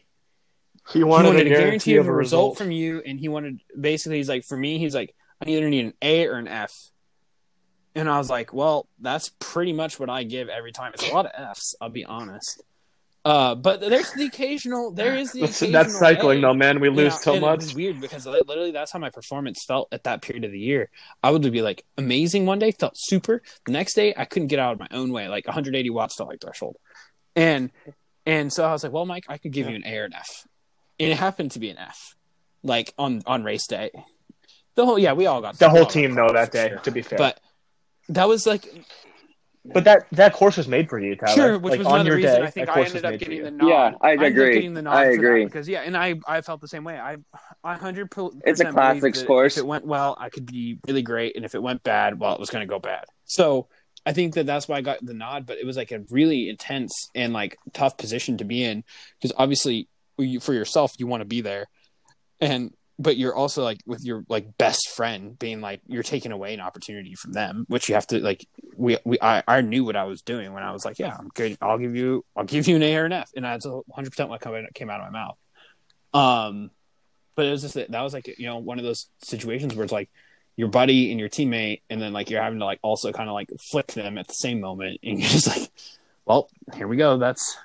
he wanted a guarantee of a result from you. And he wanted, basically, he's like, for me, he's like, I either need an A or an F. And I was like, well, that's pretty much what I give every time. It's a lot of Fs, I'll be honest. But there is the occasional That's cycling A. Though, man. We lose so much. It's weird because literally that's how my performance felt at that period of the year. I would be like amazing one day, felt super. The next day, I couldn't get out of my own way. Like 180 watts felt like threshold. And so I was like, well, Mike, I could give you an A or an F. And it happened to be an F, like on race day. We all got the whole team though that day. Sure. To be fair, but that was like, but that course was made for you, Tyler. Sure, which like, was on another your reason day, I think I ended up getting the nod. Yeah, I agree. I agree because and I felt the same way. I 100%. It's a classics course. If it went well, I could be really great, and if it went bad, well, it was going to go bad. So I think that's why I got the nod. But it was like a really intense and like tough position to be in because obviously for yourself you want to be there, but you're also like with your like best friend being like you're taking away an opportunity from them, which you have to like. I knew what I was doing when I was like, yeah, I'm good. I'll give you an A or an F, and that's 100% what came out of my mouth. But it was just that was like one of those situations where it's like your buddy and your teammate, and then like you're having to like also kind of like flip them at the same moment, and you're just like, well, here we go.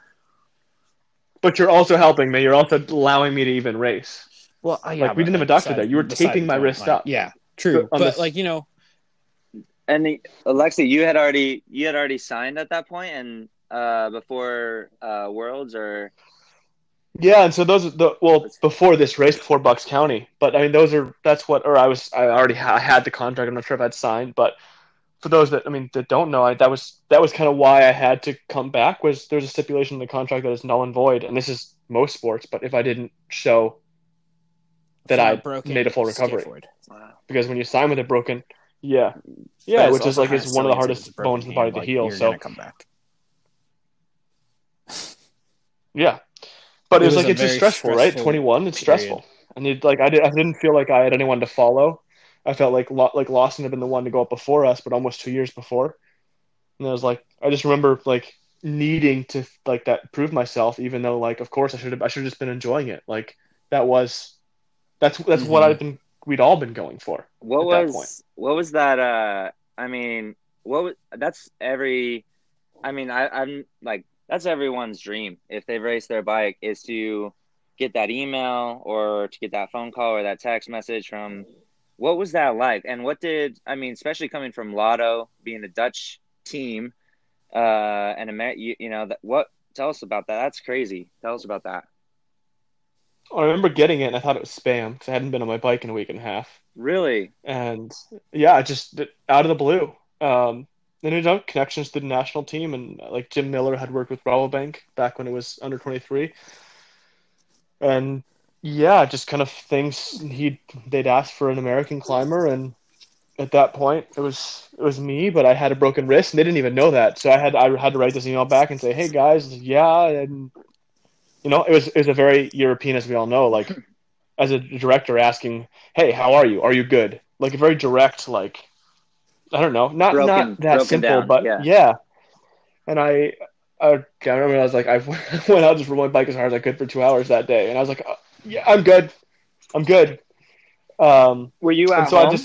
But you're also helping me. You're also allowing me to even race. Well, yeah, like we didn't have a doctor there. You were taping my wrist up. Yeah, true. But like and Alexi, you had already signed at that point, and before Worlds or. Yeah, and so before this race, before Bucks County. But I mean, I had the contract. I'm not sure if I'd signed, but for those that don't know, that was kind of why I had to come back. Was there's a stipulation in the contract that is null and void, and this is most sports. But if I didn't show that I made a full recovery, wow. Because when you sign with a broken, which is like it's one of the hardest bones in the body to heal. So come back. Yeah, but it was like a it's just stressful, right? 21, it's stressful. I didn't feel like I had anyone to follow. I felt like Lawson had been the one to go up before us, but almost 2 years before. And I was like, I just remember like needing to like that prove myself, even though like of course I should have just been enjoying it. Like that's what we'd all been going for. What was that? I'm like, that's everyone's dream. If they've raced their bike, is to get that email or to get that phone call or that text message from. What was that like? And especially coming from Lotto, being a Dutch team, and tell us about that. That's crazy. Tell us about that. I remember getting it and I thought it was spam because I hadn't been on my bike in a week and a half. Really? And yeah, just out of the blue. Connections to the national team, and like Jim Miller had worked with Rabobank back when it was under 23. And yeah, just kind of things they'd asked for an American climber, and at that point it was me, but I had a broken wrist and they didn't even know that. So I had to write this email back and say, "Hey guys, yeah," and it was a very European, as we all know, like as a director asking, "Hey, how are you? Are you good?" Like a very direct, like I don't know, not that simple, down, but yeah. And I remember I was like, I went out just rode my bike as hard as I could for 2 hours that day, and I was like, oh, yeah, I'm good. Were you at home?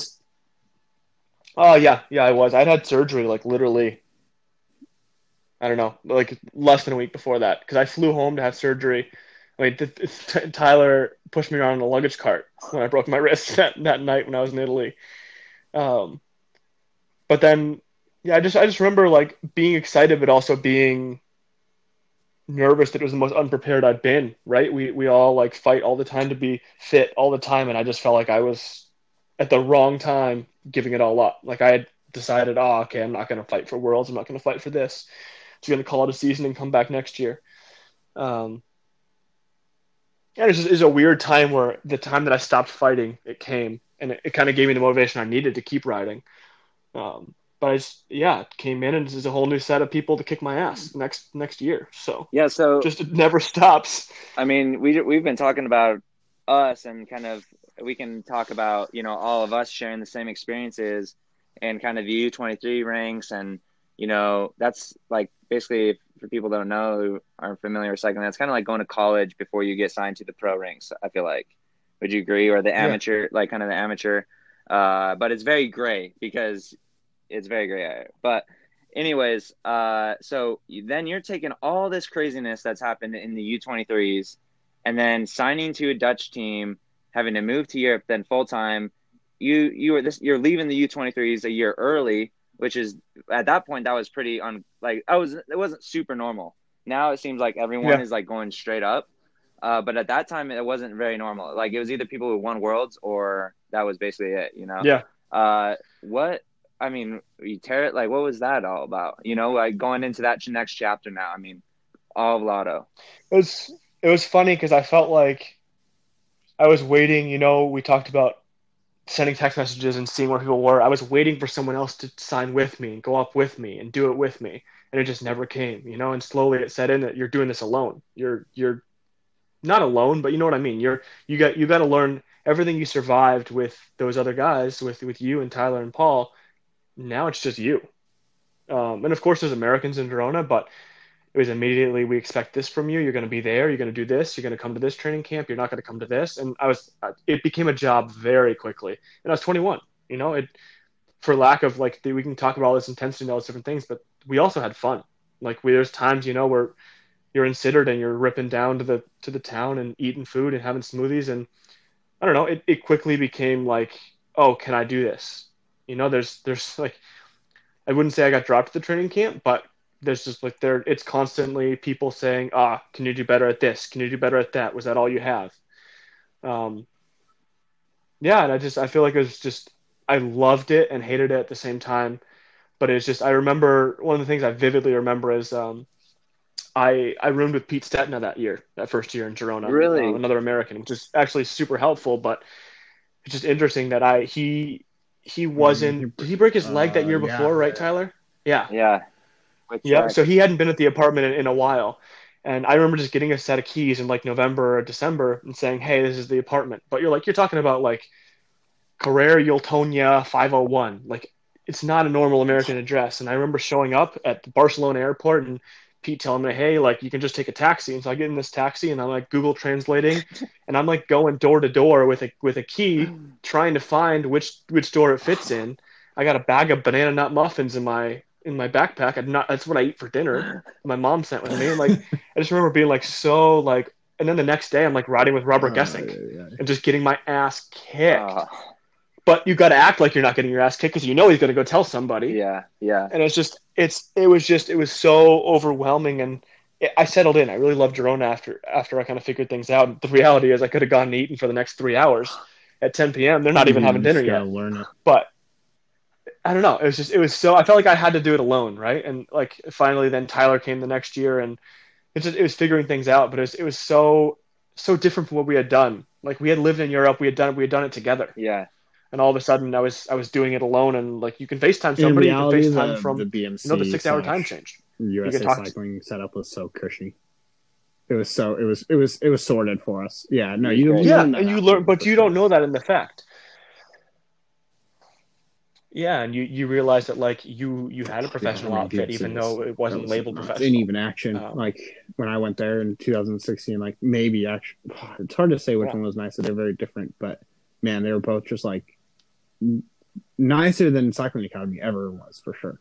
Oh yeah, I was. I'd had surgery like literally, I don't know, like less than a week before that, because I flew home to have surgery. Tyler pushed me around in a luggage cart when I broke my wrist that night when I was in Italy. But then, yeah, I just remember like being excited, but also being nervous that it was the most unprepared I'd been. Right? We all like fight all the time to be fit all the time, and I just felt like I was at the wrong time giving it all up. Like I had decided, okay, I'm not going to fight for Worlds. I'm not going to fight for this. Just going to call it a season and come back next year. Yeah, it's a weird time where the time that I stopped fighting, it came, and it kind of gave me the motivation I needed to keep riding. But it came in, and this is a whole new set of people to kick my ass next year. So yeah, just it never stops. I mean, we've been talking about us, and kind of we can talk about all of us sharing the same experiences, and kind of the U23 ranks, and that's like basically, for people who don't know, who aren't familiar with cycling, that's kind of like going to college before you get signed to the pro ranks. I feel like, would you agree? Or the amateur, like kind of the amateur, but it's very gray because. It's very gray. But anyways, so then you're taking all this craziness that's happened in the U23s and then signing to a Dutch team, having to move to Europe, then full-time. You're leaving the U23s a year early, which is at that point that was pretty it wasn't super normal. Now it seems like everyone is like going straight up. But at that time it wasn't very normal. Like it was either people who won Worlds or that was basically it, Yeah. You tear it. Like, what was that all about? Like going into that next chapter now. I mean, all of Lotto. It was funny because I felt like I was waiting. We talked about sending text messages and seeing where people were. I was waiting for someone else to sign with me and go up with me and do it with me, and it just never came. And slowly it set in that you're doing this alone. You're not alone, but you know what I mean. You got to learn everything you survived with those other guys, with you and Tyler and Paul. Now it's just you. And of course there's Americans in Verona, but it was immediately, we expect this from you. You're going to be there. You're going to do this. You're going to come to this training camp. You're not going to come to this. And it became a job very quickly. And I was 21, for lack of we can talk about all this intensity and all those different things, but we also had fun. There's times, where you're in Sittard and you're ripping down to the town and eating food and having smoothies. And I don't know, it quickly became like, oh, can I do this? There's like, I wouldn't say I got dropped at the training camp, but there's just it's constantly people saying, can you do better at this? Can you do better at that? Was that all you have? And I feel like it was just, I loved it and hated it at the same time. but it's just I remember one of the things I vividly remember is I roomed with Pete Stetina that first year in Girona, Really? another American, which is actually super helpful. But it's just interesting that he wasn't. Did he break his leg that year before? Right, Tyler? Yeah. Yeah. Yeah. So he hadn't been at the apartment in a while. And I remember just getting a set of keys in like November or December and saying, "Hey, this is the apartment." But you're talking about like Carrera Yultonia 501. Like it's not a normal American address. And I remember showing up at the Barcelona airport and Pete telling me, "Hey, like you can just take a taxi." And so I get in this taxi and I'm like Google translating and I'm like going door to door with a key trying to find which door it fits in. I got a bag of banana nut muffins in my backpack. That's what I eat for dinner. My mom sent with me. And like I just remember being like so like, and then the next day I'm like riding with Robert Gessink and just getting my ass kicked. But you got to act like you're not getting your ass kicked because you know he's going to go tell somebody. Yeah, yeah. And it was so overwhelming, and I settled in. I really loved Girona after I kind of figured things out. The reality is I could have gone and eaten for the next 3 hours at 10 p.m. They're not even having dinner yet. Learn it. But I don't know. It was so I felt like I had to do it alone, right? And like finally, then Tyler came the next year, and it was figuring things out. But it was so different from what we had done. Like we had lived in Europe, we had done it together. Yeah. And all of a sudden, I was doing it alone, and like you can FaceTime somebody, reality, you can FaceTime from the BMC the 6-hour time change. USA Cycling setup was so cushy. It was sorted for us. Yeah, no, you and you learn, but you don't know that in the fact. Yeah, and you realize that like you had a professional outfit, even though it wasn't labeled professional. And even action, like when I went there in 2016, like maybe action. It's hard to say which one was nicer. They're very different, but man, they were both just like nicer than Cycling Academy ever was, for sure.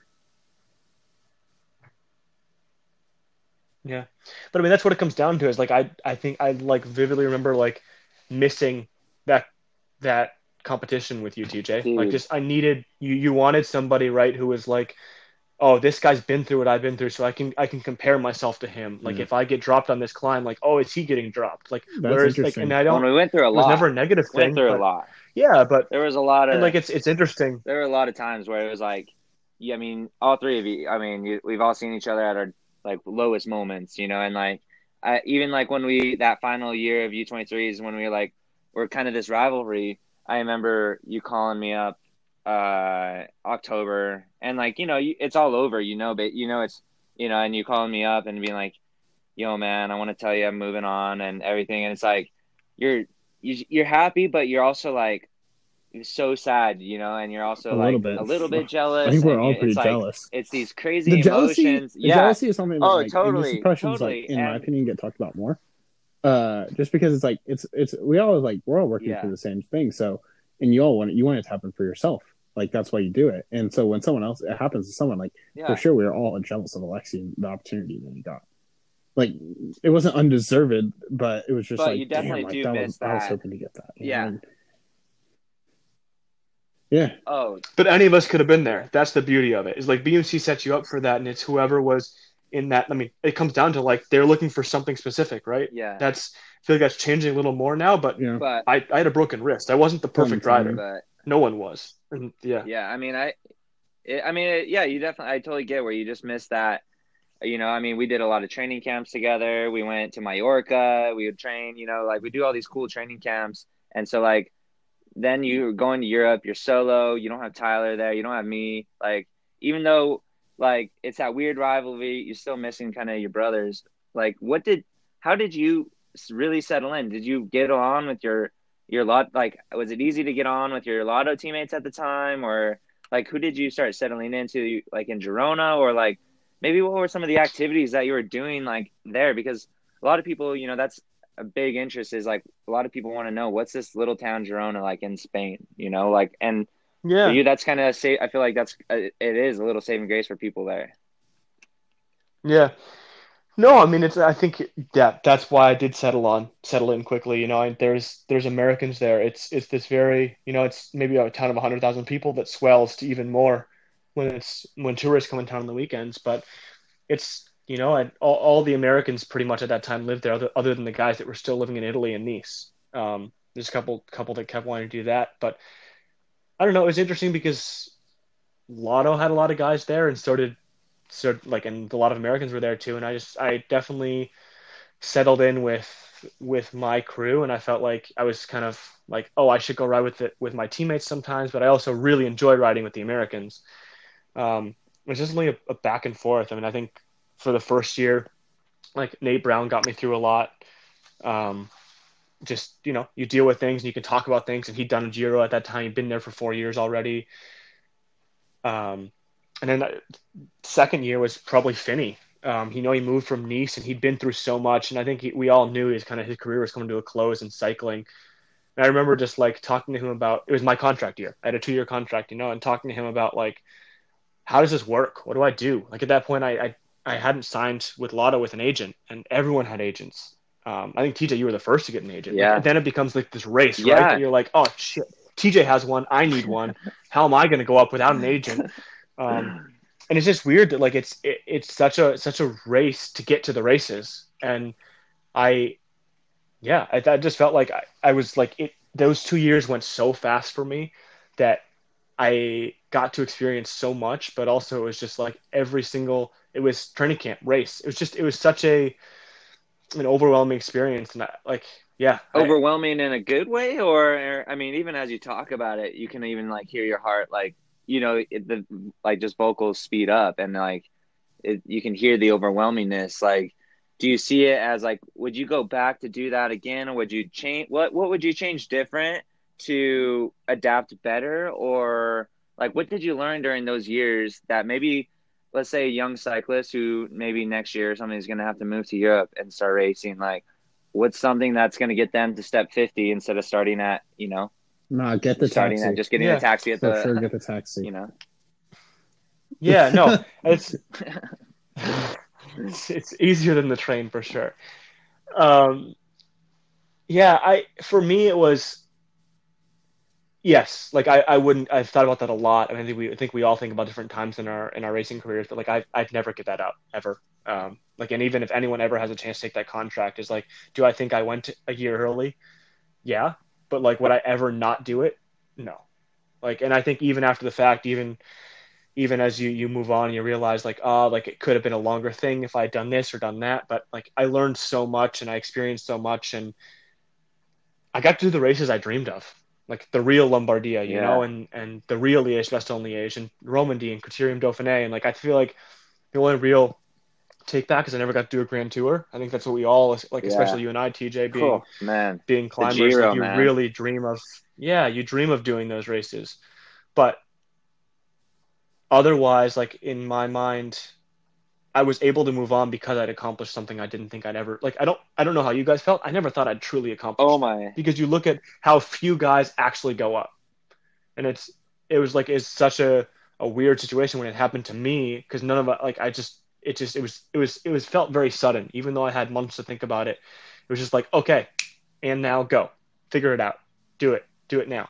Yeah, but I mean that's what it comes down to. Is like I think I like vividly remember like missing that competition with you, TJ. Dude. Like just I needed you wanted somebody, right, who was like, oh, this guy's been through what I've been through, so I can compare myself to him. Like if I get dropped on this climb, like, oh, is he getting dropped? Like whereas like, and I don't. When we went through a lot. It was never a negative thing. Went through a lot. Yeah, but there was a lot of and like it's interesting. There were a lot of times where it was like, yeah, I mean, all three of you. I mean, we've all seen each other at our like lowest moments, you know, and like even like when that final year of U23s when we we're kind of this rivalry. I remember you calling me up October and like, you know, it's all over, you know, but you know, it's, you know, and you calling me up and being like, yo, man, I want to tell you I'm moving on and everything. And it's like, you're happy, but you're also like, so sad, you know, and you're also a little bit jealous. I think we're all pretty jealous. It's these crazy emotions. The jealousy is something that totally. Like, in my opinion, get talked about more. Just because it's like it's we're all working for the same thing. So and you want it to happen for yourself. Like that's why you do it. And so when it happens to someone, like for sure we're all jealous of Alexi and the opportunity that he got. Like it wasn't undeserved, but it was just like you definitely do miss that. I was hoping to get that. Yeah. Yeah. Oh. But any of us could have been there. That's the beauty of it. Is like BMC sets you up for that, and it's whoever was in that. I mean, it comes down to like they're looking for something specific, right? Yeah. I feel like that's changing a little more now. But I had a broken wrist. I wasn't the perfect rider. But no one was. And yeah. I mean, you definitely. I totally get where you just missed that. You know, I mean, we did a lot of training camps together. We went to Mallorca. We would train. You know, like we do all these cool training camps, and so like. Then you're going to Europe, you're solo, you don't have Tyler there, you don't have me. Like, even though, like, it's that weird rivalry, you're still missing kind of your brothers. Like, how did you really settle in? Did you get on with your lot? Like, was it easy to get on with your Lotto teammates at the time? Or, like, who did you start settling into, like, in Girona? Or, like, maybe what were some of the activities that you were doing, like, there? Because a lot of people, you know, that's a big interest is like a lot of people want to know what's this little town Girona like in Spain, you know, like, and for you, that's kind of I feel like it is a little saving grace for people there. Yeah, no, I mean, I think that's why I did settle in quickly. You know, there's Americans there. It's this very, you know, it's maybe a town of 100,000 people that swells to even more when tourists come in town on the weekends, but it's, you know, and all the Americans pretty much at that time lived there, other than the guys that were still living in Italy and Nice. There's a couple that kept wanting to do that, but I don't know. It was interesting because Lotto had a lot of guys there, and and a lot of Americans were there too. And I definitely settled in with my crew, and I felt like I was kind of like, oh, I should go ride with my teammates sometimes, but I also really enjoy riding with the Americans. It's just only a back and forth. I mean, I think for the first year, like Nate Brown got me through a lot. Just, you deal with things and you can talk about things, and he'd done a Giro at that time. He'd been there for 4 years already. And then the second year was probably Finney. He moved from Nice, and he'd been through so much. And I think we all knew his career was coming to a close in cycling. And I remember just like talking to him about, it was my contract year. I had a 2-year contract, and talking to him about like, how does this work? What do I do? Like at that point, I hadn't signed with Lotto with an agent, and everyone had agents. I think TJ, you were the first to get an agent. Yeah. Like, then it becomes like this race, Yeah. right? That you're like, oh shit, TJ has one, I need one. How am I going to go up without an agent? And it's just weird that like it's such a race to get to the races, and I just felt like I was like those 2 years went so fast for me that I got to experience so much, but also it was just like it was training camp race. It was such an overwhelming experience, and overwhelming in a good way, or I mean, even as you talk about it, you can even like hear your heart, like just vocals speed up, and like you can hear the overwhelmingness. Like, do you see it as like, would you go back to do that again, or would you change? What would you change different to adapt better, or like what did you learn during those years that maybe, let's say, a young cyclist who maybe next year or something is going to have to move to Europe and start racing, like what's something that's going to get them to step 50 instead of starting at, No, get the starting taxi. at just getting a taxi at For sure, get the taxi. Yeah, no, it's easier than the train for sure. For me it was, yes, like I've thought about that a lot. I mean, I think we all think about different times in our racing careers, but like I'd never give that up ever. And even if anyone ever has a chance to take that contract, is like, do I think I went a year early? Yeah. But like, would I ever not do it? No. Like, and I think even after the fact, even as you move on, you realize like, like it could have been a longer thing if I had done this or done that. But like, I learned so much and I experienced so much, and I got to do the races I dreamed of, like the real Lombardia, and the real Liège-Bastogne-Liège and Romandie and Criterium Dauphiné. And like, I feel like the only real take back is I never got to do a Grand Tour. I think that's what we all like, especially you and I, TJ, being climbers, Giro, like you really dream of. Yeah, you dream of doing those races, but otherwise, like in my mind, I was able to move on because I'd accomplished something I didn't think I'd ever like. I don't know how you guys felt. I never thought I'd truly accomplish. Oh my! Because you look at how few guys actually go up, and it's such a weird situation when it happened to me, because none of it was felt very sudden. Even though I had months to think about it, it was just like, okay, and now go, figure it out, do it now.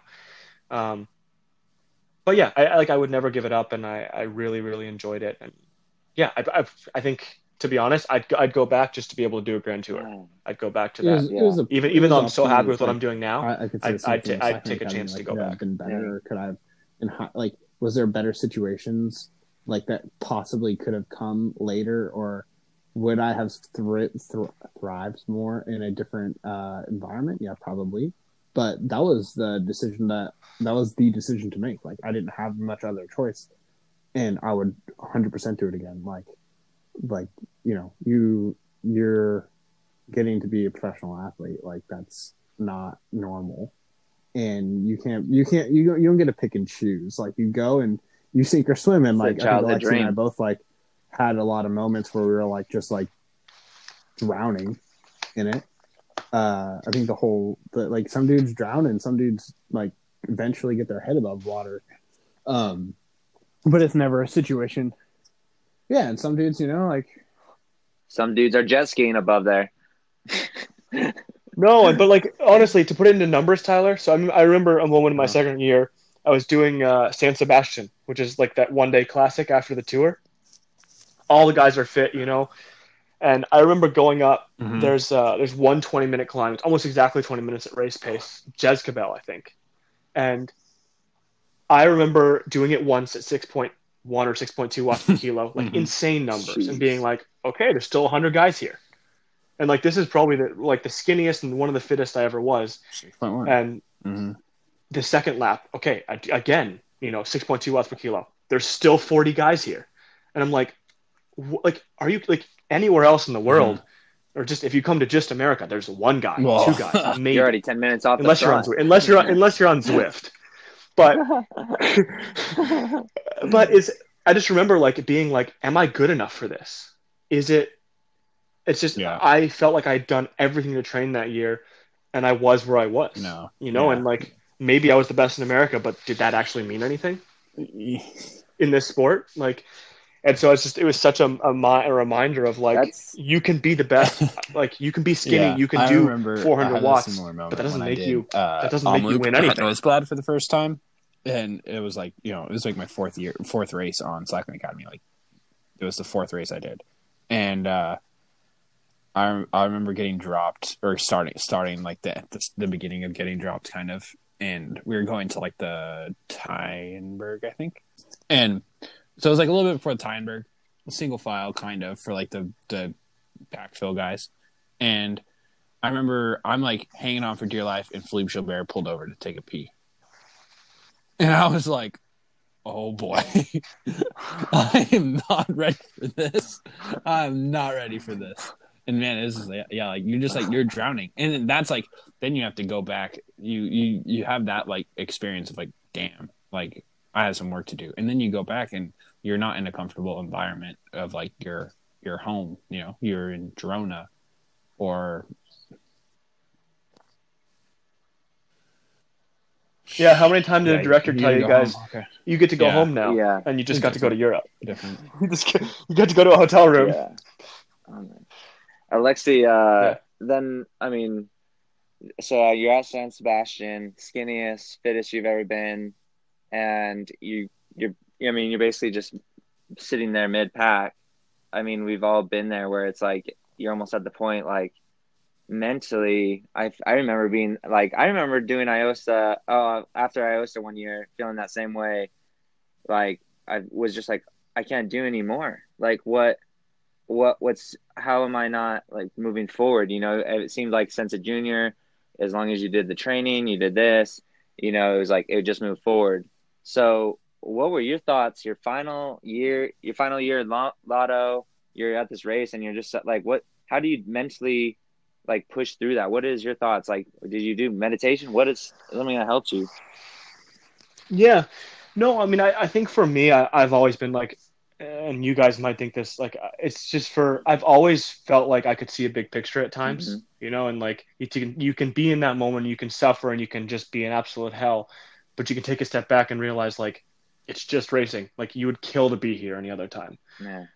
But yeah, I would never give it up, and I really, really enjoyed it. And yeah, I think, to be honest, I'd go back just to be able to do a Grand Tour. I'd go back to that. Even though I'm so happy with what I'm doing now, I'd take a chance to go back. Been better, or could I have? Was there better situations like that possibly could have come later, or would I have thrived more in a different environment? Yeah, probably. But that was the decision to make. Like, I didn't have much other choice, and I would 100% do it again. You're getting to be a professional athlete. Like, that's not normal, and you don't get to pick and choose. Like, you go and you sink or swim. And like, I think Alexi and I both like had a lot of moments where we were like just like drowning in it. I think some dudes drown and some dudes like eventually get their head above water. But it's never a situation. Yeah, and some dudes, like some dudes are jet skiing above there. No, but like honestly, to put it into numbers, Tyler. So I remember a moment in my second year, I was doing San Sebastian, which is like that one-day classic after the tour. All the guys are fit, And I remember going up. Mm-hmm. There's one 20-minute climb. It's almost exactly 20 minutes at race pace. Jezkabel, I think. And I remember doing it once at 6.1 or 6.2 watts per kilo, like insane numbers, and being like, okay, there's still 100 guys here. And like, this is probably the skinniest and one of the fittest I ever was. 6.1. And the second lap, okay, again, 6.2 watts per kilo. There's still 40 guys here. And I'm like, are you like anywhere else in the world, or just if you come to just America, there's one guy, two guys, maybe. You're already 10 minutes off. Unless you're on Zwift. But I just remember like it being like, am I good enough for this? It's just, I felt like I'd done everything to train that year, and I was where I was. And like maybe I was the best in America, but did that actually mean anything in this sport? Like, and so it was such a reminder of like, you can be the best, like you can be skinny, you can do 400 watts, but that doesn't make you win anything. I was glad for the first time, and it was like, it was like my fourth race on Slackman Academy. Like it was the fourth race I did, and I remember getting dropped, or starting like the beginning of getting dropped kind of, and we were going to like the Tyenberg, I think, and so it was like a little bit before the Tyenberg, single file kind of for like the backfill guys. And I remember I'm like hanging on for dear life, and Philippe Gilbert pulled over to take a pee. And I was like, oh boy, I am not ready for this. I'm not ready for this. And man, this is like you're just like, you're drowning. And that's like, then you have to go back. You have that like experience of like, damn, like I have some work to do. And then you go back and you're not in a comfortable environment of like your home, you're in Girona or. Yeah. How many times did the director tell you guys, you get to go home now? Yeah. And you just got to go to Europe. Different. You got to go to a hotel room. Yeah. Alexi, then, I mean, so you're at San Sebastian, skinniest, fittest you've ever been. And you're basically just sitting there mid-pack. I mean, we've all been there where it's like you're almost at the point like mentally. I remember being like, I remember doing IOSA. After IOSA one year, feeling that same way. Like I was just like, I can't do anymore. Like how am I not like moving forward? It seemed like since a junior, as long as you did the training, you did this. It was like it would just move forward. So what were your thoughts, your final year in Lotto, you're at this race and you're just like, how do you mentally like push through that? What is your thoughts? Like, did you do meditation? What is something that helped you? Yeah, no, I mean, I think for me, I've always been like, and you guys might think this, like, it's just I've always felt like I could see a big picture at times, and like you can be in that moment, you can suffer and you can just be in absolute hell. But you can take a step back and realize, like, it's just racing. Like, you would kill to be here any other time. Yeah.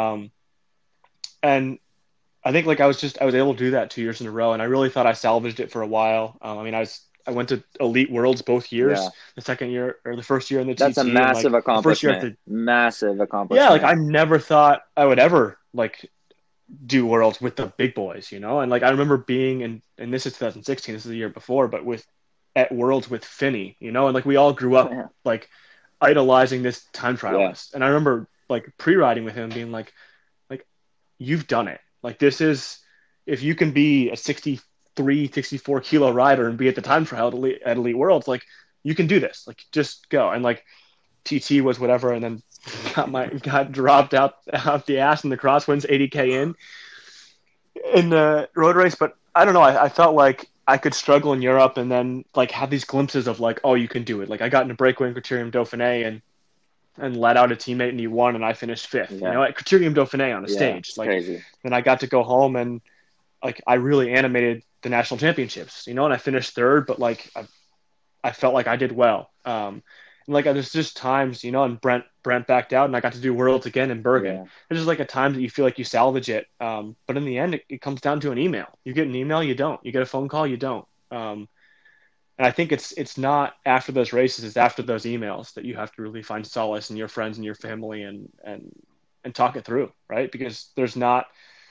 And I think, like, I was able to do that 2 years in a row, and I really thought I salvaged it for a while. I mean, I went to Elite Worlds both years. Yeah. The second year, or the first year in the TT. That's a massive accomplishment. Massive accomplishment. Yeah, like, I never thought I would ever, like, do Worlds with the big boys, And, like, I remember being, and this is 2016, this is the year before, but at Worlds with Finney, and like we all grew up like idolizing this time trialist. And I remember like pre-riding with him being like you've done it. Like this is, if you can be a 63, 64 kilo rider and be at the time trial at Elite Worlds, like you can do this, like just go. And like TT was whatever. And then got dropped out the ass in the crosswinds, 80K in the road race. But I don't know. I felt like I could struggle in Europe and then like have these glimpses of like, oh, you can do it. Like I got into breakaway in Criterium Dauphiné and let out a teammate and he won and I finished fifth, at Criterium Dauphiné on a stage. Like crazy. Then I got to go home and like I really animated the national championships, and I finished third, but like I felt like I did well. And like there's just times, and Brent backed out and I got to do Worlds again in Bergen. Yeah. There's just like a time that you feel like you salvage it. But in the end, it comes down to an email. You get an email, you don't. You get a phone call, you don't. And I think it's not after those races, it's after those emails that you have to really find solace in your friends and your family and talk it through, right? Because there's not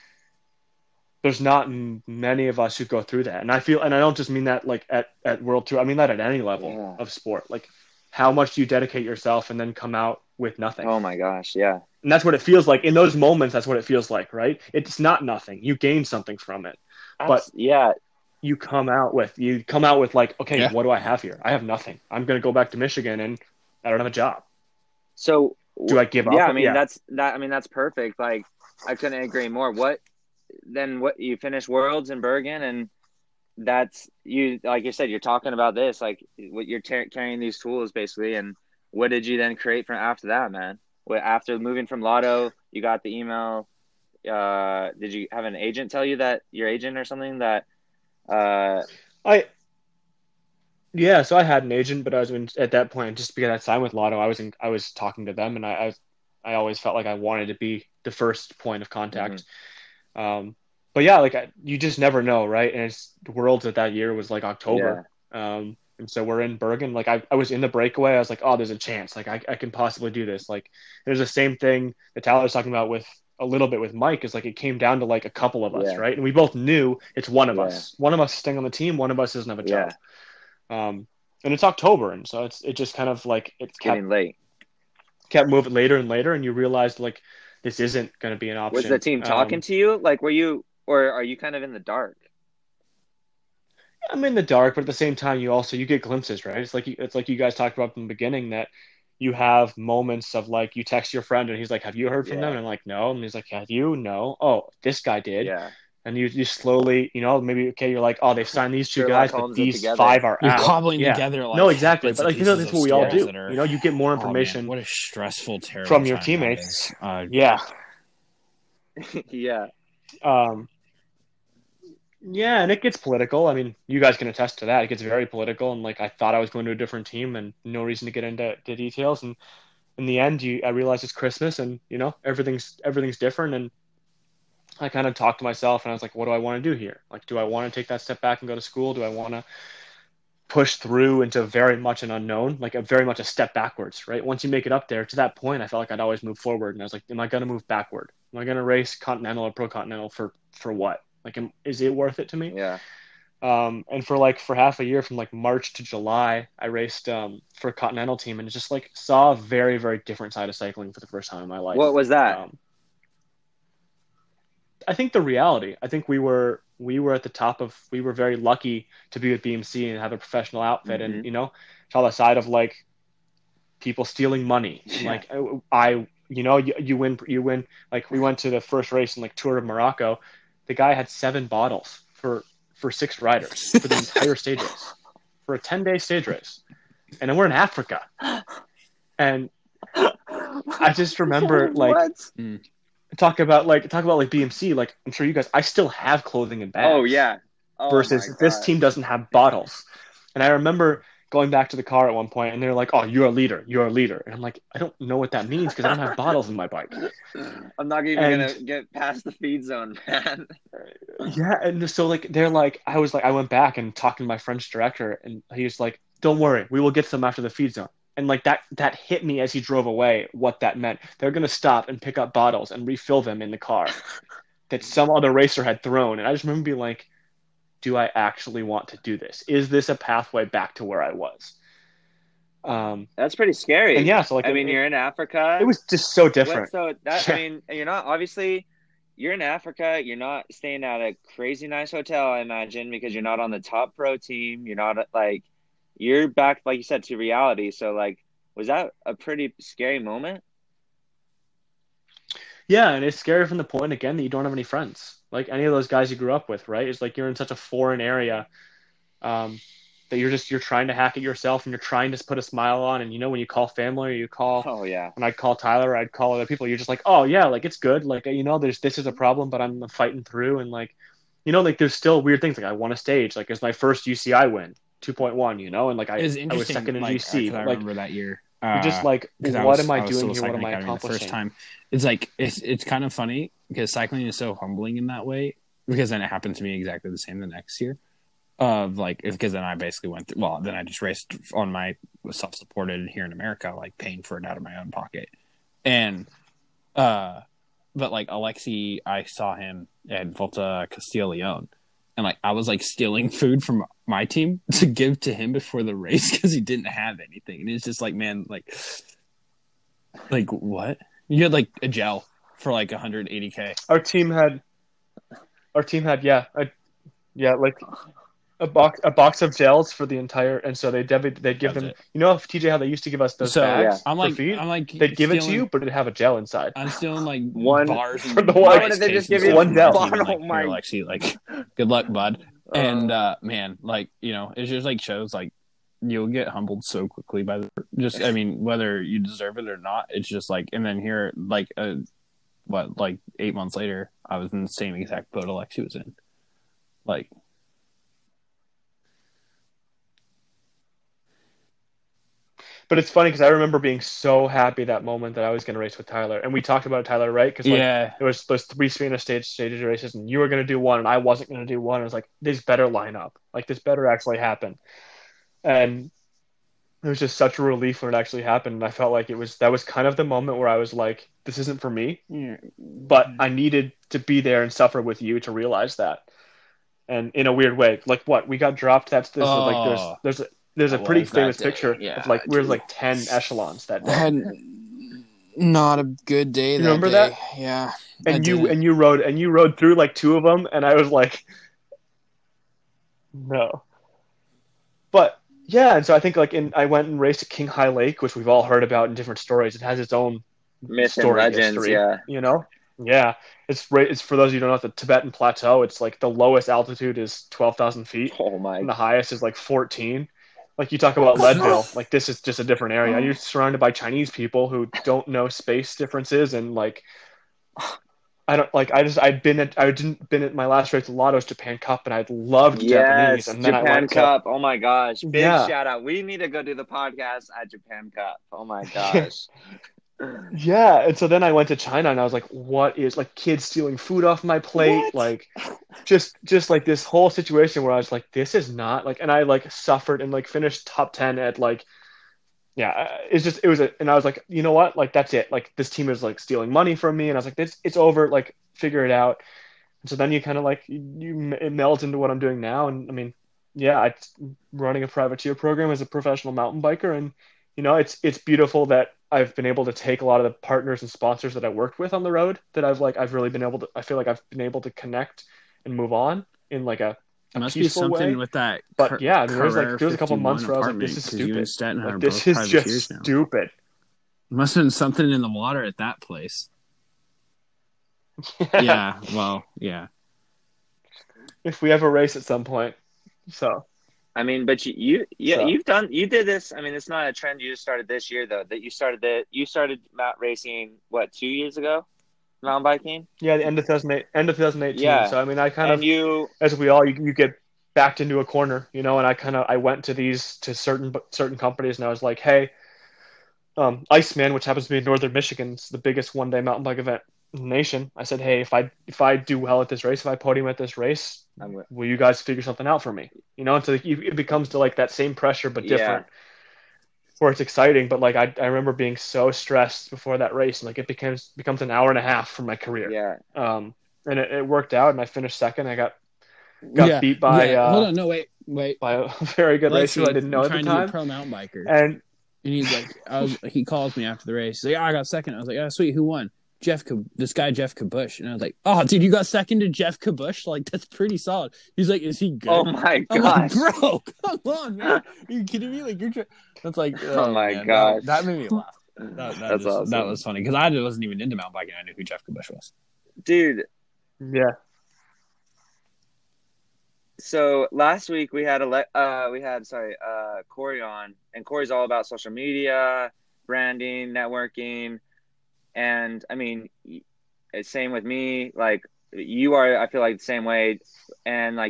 many of us who go through that. And I don't just mean that like at World Tour. I mean that at any level of sport. Like how much do you dedicate yourself and then come out with nothing? Oh my gosh, yeah. And that's what it feels like in those moments. That's what it feels like, right? It's not nothing. You gain something from it, but yeah, you come out with like, okay, what do I have here? I have nothing. I'm going to go back to Michigan and I don't have a job. So do I give up? Yeah, I mean that's perfect. Like, I couldn't agree more. What you finish Worlds in Bergen, and that's you. Like you said, you're talking about this. Like, what you're carrying these tools basically. And what did you then create from after that, man? After moving from Lotto, you got the email. Did you have an agent tell you that your agent or something that? Yeah, so I had an agent, but at that point, just because I signed with Lotto, I was talking to them, and I always felt like I wanted to be the first point of contact. Mm-hmm. But yeah, like you just never know, right? And it's Worlds that year was like October, and so we're in Bergen. Like I was in the breakaway, I was like, oh, there's a chance, like I can possibly do this. Like there's the same thing that Tyler was talking about with a little bit with Mike, is like it came down to like a couple of us, right? And we both knew it's one of us. One of us is staying on the team, one of us doesn't have a job. And it's October, and so it just kind of like it's getting late. Kept moving later and later, and you realized like this isn't going to be an option. Was the team talking to you? Like, were you, or are you kind of in the dark? I'm in the dark, but at the same time, you get glimpses, right? It's like you guys talked about from the beginning, that you have moments of like you text your friend and he's like, "Have you heard from them?" And I'm like, "No," and he's like, "Have you?" "No." "Oh, this guy did." Yeah. And you slowly, maybe, okay, you're like, oh, they've signed these two guys, but these 5 are You're out. cobbling together. Like, no, exactly. But like, that's what we all do. You get more information. What a stressful, terrible from your teammates. Yeah. Yeah, and it gets political. I mean, you guys can attest to that. It gets very political, and like I thought I was going to a different team, and no reason to get into the details. And in the end, I realized it's Christmas, and everything's different, and I kind of talked to myself and I was like, what do I want to do here? Like, do I want to take that step back and go to school? Do I want to push through into very much an unknown, like very much a step backwards, right? Once you make it up there, to that point, I felt like I'd always move forward. And I was like, am I going to move backward? Am I going to race Continental or Pro Continental for what? Like, is it worth it to me? Yeah. And for half a year, from like March to July, I raced for a Continental team, and just like saw a very, very different side of cycling for the first time in my life. What was that? I think the reality. I think we were at the top of. We were very lucky to be with BMC and have a professional outfit, mm-hmm. and saw the side of like people stealing money. Yeah. Like you win. Like we went to the first race in like Tour of Morocco. The guy had 7 bottles for 6 riders for the entire stage race, for a 10-day stage race, and then we're in Africa, and I just remember like. What? Talk about BMC, like I'm sure you guys, I still have clothing and bags. Oh yeah. Versus this team doesn't have bottles. And I remember going back to the car at one point and they're like, "Oh, you're a leader. And I'm like, I don't know what that means because I don't have bottles in my bike. I'm not even gonna get past the feed zone, man. Yeah, and so like they're like, I went back and talked to my French director, and he was like, "Don't worry, we will get some after the feed zone." And like that hit me as he drove away, what that meant. They're going to stop and pick up bottles and refill them in the car that some other racer had thrown. And I just remember being like, do I actually want to do this? Is this a pathway back to where I was? That's pretty scary. And yeah, so like, you're in Africa. It was just so different. You're not, obviously you're in Africa. You're not staying at a crazy nice hotel, I imagine, because you're not on the top pro team. You're not like, you're back, like you said, to reality. So, like, was that a pretty scary moment? Yeah, and it's scary from the point, again, that you don't have any friends. Like, any of those guys you grew up with, right? It's like you're in such a foreign area that you're trying to hack it yourself, and you're trying to put a smile on. And, when you call family or you call... Oh, yeah. When I'd call Tyler or I'd call other people, you're just like, oh, yeah, like, it's good. Like, this is a problem, but I'm fighting through. And, like, like, there's still weird things. Like, I won a stage. Like, it's my first UCI win. 2.1, and like I was second in GC. I remember that year. You're just like, what am I doing here? What am I accomplishing? The first time, it's like it's kind of funny because cycling is so humbling in that way. Because then it happened to me exactly the same the next year. Because then I basically went through. Well, then I just raced on my self-supported here in America, like paying for it out of my own pocket. And but like Alexi, I saw him at Volta Castilla Leon. and like I was like stealing food from my team to give to him before the race because he didn't have anything, and it's just like, man, like what? You had like a gel for like 180K. Our team had like a box of gels for the entire, and so they'd give them. It. You know, if TJ, how they used to give us those bags for feed? I'm like, they'd give it to you, but it'd have a gel inside. I'm stealing like one bars for and the why one. did they just give you one gel? Like, Oh my! here, Lexi, like, good luck, bud. And man, like, you know, it just like shows like you'll get humbled so quickly by just, I mean, whether you deserve it or not. It's just like, and then here, like, like 8 months later, I was in the same exact boat Alexi was in, like. But it's funny because I remember being so happy that moment that I was going to race with Tyler, and we talked about Tyler, right? Because there was those 3 Spanish stages races, and you were going to do one, and I wasn't going to do one. I was like, this better line up, like this better actually happen, and it was just such a relief when it actually happened. And I felt like that was kind of the moment where I was like, this isn't for me, but I needed to be there and suffer with you to realize that, and in a weird way, like what we got dropped. There's a pretty famous picture of like we were like 10 echelons that day. I had not a good day. You remember that? Yeah. And you rode through like 2 of them, and I was like, no. But yeah, and so I think like I went and raced at King High Lake, which we've all heard about in different stories. It has its own myth and legends, history, yeah. You know? Yeah. It's for those of you who don't know, the Tibetan Plateau. It's like the lowest altitude is 12,000 feet. Oh my! And the highest is like 14. Like you talk about Leadville, like this is just a different area. You're surrounded by Chinese people who don't know space differences, and like I'd been at my last race with Lotto's Japan Cup, and I'd loved Japanese, and then Japan Cup. Oh my gosh! Big shout out. We need to go do the podcast at Japan Cup. Oh my gosh! Yeah, and so then I went to China, and I was like, what is, like, kids stealing food off my plate? What? Like just like this whole situation where I was like, this is not like, and I like suffered and like finished top 10 at like, yeah, and I was like, you know what, like that's it, like this team is like stealing money from me, and I was like, it's over, like figure it out. And so then you kind of like it melds into what I'm doing now, and I mean, yeah, I'm running a privateer program as a professional mountain biker, and you know, it's beautiful that I've been able to take a lot of the partners and sponsors that I worked with on the road, that I've really been able to, I feel like I've been able to connect and move on in like a must be something way. With that. But yeah, I mean, there was a couple months where I was like, this is stupid. Like, this is just stupid. Must have been something in the water at that place. Yeah. Well, yeah. If we ever race at some point. So. I mean, but you did this. I mean, it's not a trend you just started this year, though. That you started mountain racing, what, 2 years ago, mountain biking? Yeah, the end of 2018. Yeah. So I mean, I kind of, as we all, you get backed into a corner, you know. And I went to certain companies, and I was like, hey, Iceman, which happens to be in northern Michigan, it's the biggest one-day mountain bike event in the nation. I said, hey, if I do well at this race, if I podium at this race, will you guys figure something out for me? You know, until it becomes to like that same pressure but different, where it's exciting. But like I remember being so stressed before that race, and like it becomes an hour and a half for my career. Yeah. And it worked out, and I finished second. I got beat by hold on, no, wait by a very good racer I didn't know at the time. To be a pro mountain biker, and he's like, he calls me after the race. He's like, I got second. I was like, oh, sweet, who won? Jeff Kabush. And I was like, oh, dude, you got second to Jeff Kabush? Like, that's pretty solid. He's like, is he good? Oh my gosh. Like, bro, come on, man. Are you kidding me? Like, that's like, oh my gosh. That made me laugh. That's awesome. That was funny because I wasn't even into mountain biking. I knew who Jeff Kabush was. Dude. Yeah. So last week we had Corey on, and Corey's all about social media, branding, networking. And I mean, it's same with me. Like you are, I feel like the same way. And like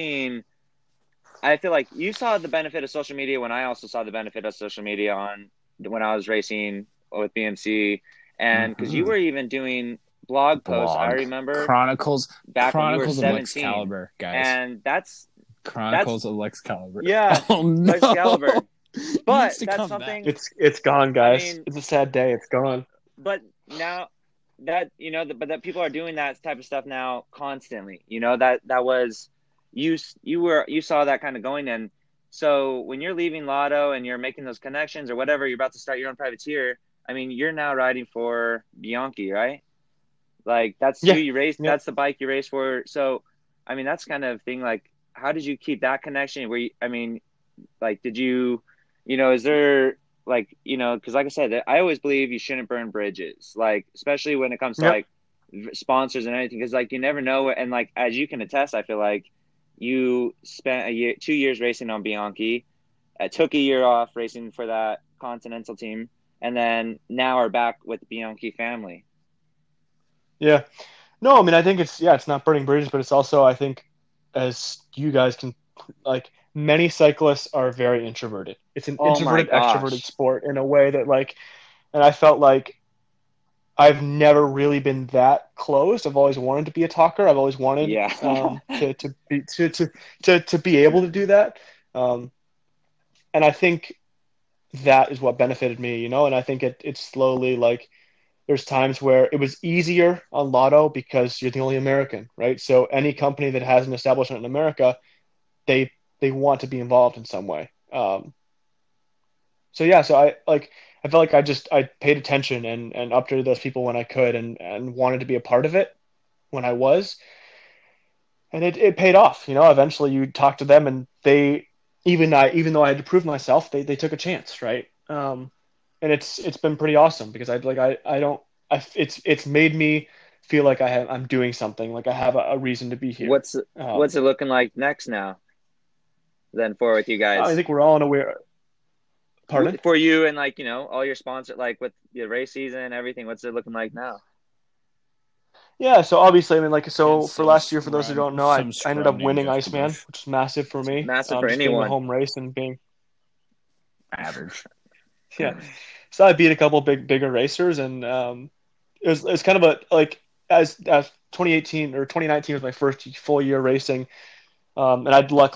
I feel like you saw the benefit of social media when I also saw the benefit of social media when I was racing with BMC, and because you were even doing blog posts. I remember Chronicles back Chronicles when you of were 17, Excalibur, guys. And that's Chronicles of Excalibur. Yeah, oh, no. Excalibur. But that's something. It's gone, guys. I mean, it's a sad day. It's gone. But now that, you know, but that people are doing that type of stuff now constantly, you know, that was you saw that kind of going in. So when you're leaving Lotto and you're making those connections or whatever, you're about to start your own privateer. I mean, you're now riding for Bianchi, right? Like that's who Yeah, you race. yeah. That's the bike you race for. So, I mean, that's kind of thing. Like, how did you keep that connection? Where you, I mean, like, did you, is there like, because like I said, I always believe you shouldn't burn bridges. Like, especially when it comes to Yep. like sponsors and anything, because like you never know. And like as you can attest, I feel like you spent 2 years racing on Bianchi, took a year off racing for that Continental team, and then now are back with the Bianchi family. Yeah. No, I mean, I think it's not burning bridges, but it's also, I think, as you guys can, like, many cyclists are very introverted. It's an Oh my introverted, extroverted gosh. sport in a way that, like, and I felt like I've never really been that close. I've always wanted to be a talker. I've always wanted Yeah. to be able to do that. Um, and I think that is what benefited me, and I think it's slowly like there's times where it was easier on Lotto because you're the only American, right? So any company that has an establishment in America, they they want to be involved in some way. So yeah, so I felt like I paid attention and updated those people when I could and wanted to be a part of it when I was, and it paid off. Eventually you talk to them and they even though I had to prove myself, they took a chance, right? And it's been pretty awesome because I don't it's made me feel like I'm doing something, like I have a reason to be here. What's it looking like next now? Then for with you I guys, think we're all in aware. Pardon? for you and like all your sponsor, like with the race season and everything. What's it looking like now? Yeah, so obviously, I mean, like, Yeah, so for last year, for those who don't know, I some ended up scrubbing winning just to Iceman, push which is massive for me. Massive for Just being the anyone. home race and being, average. yeah. So I beat a couple bigger racers, and it was kind of a like as 2018 or 2019 was my first full year racing, and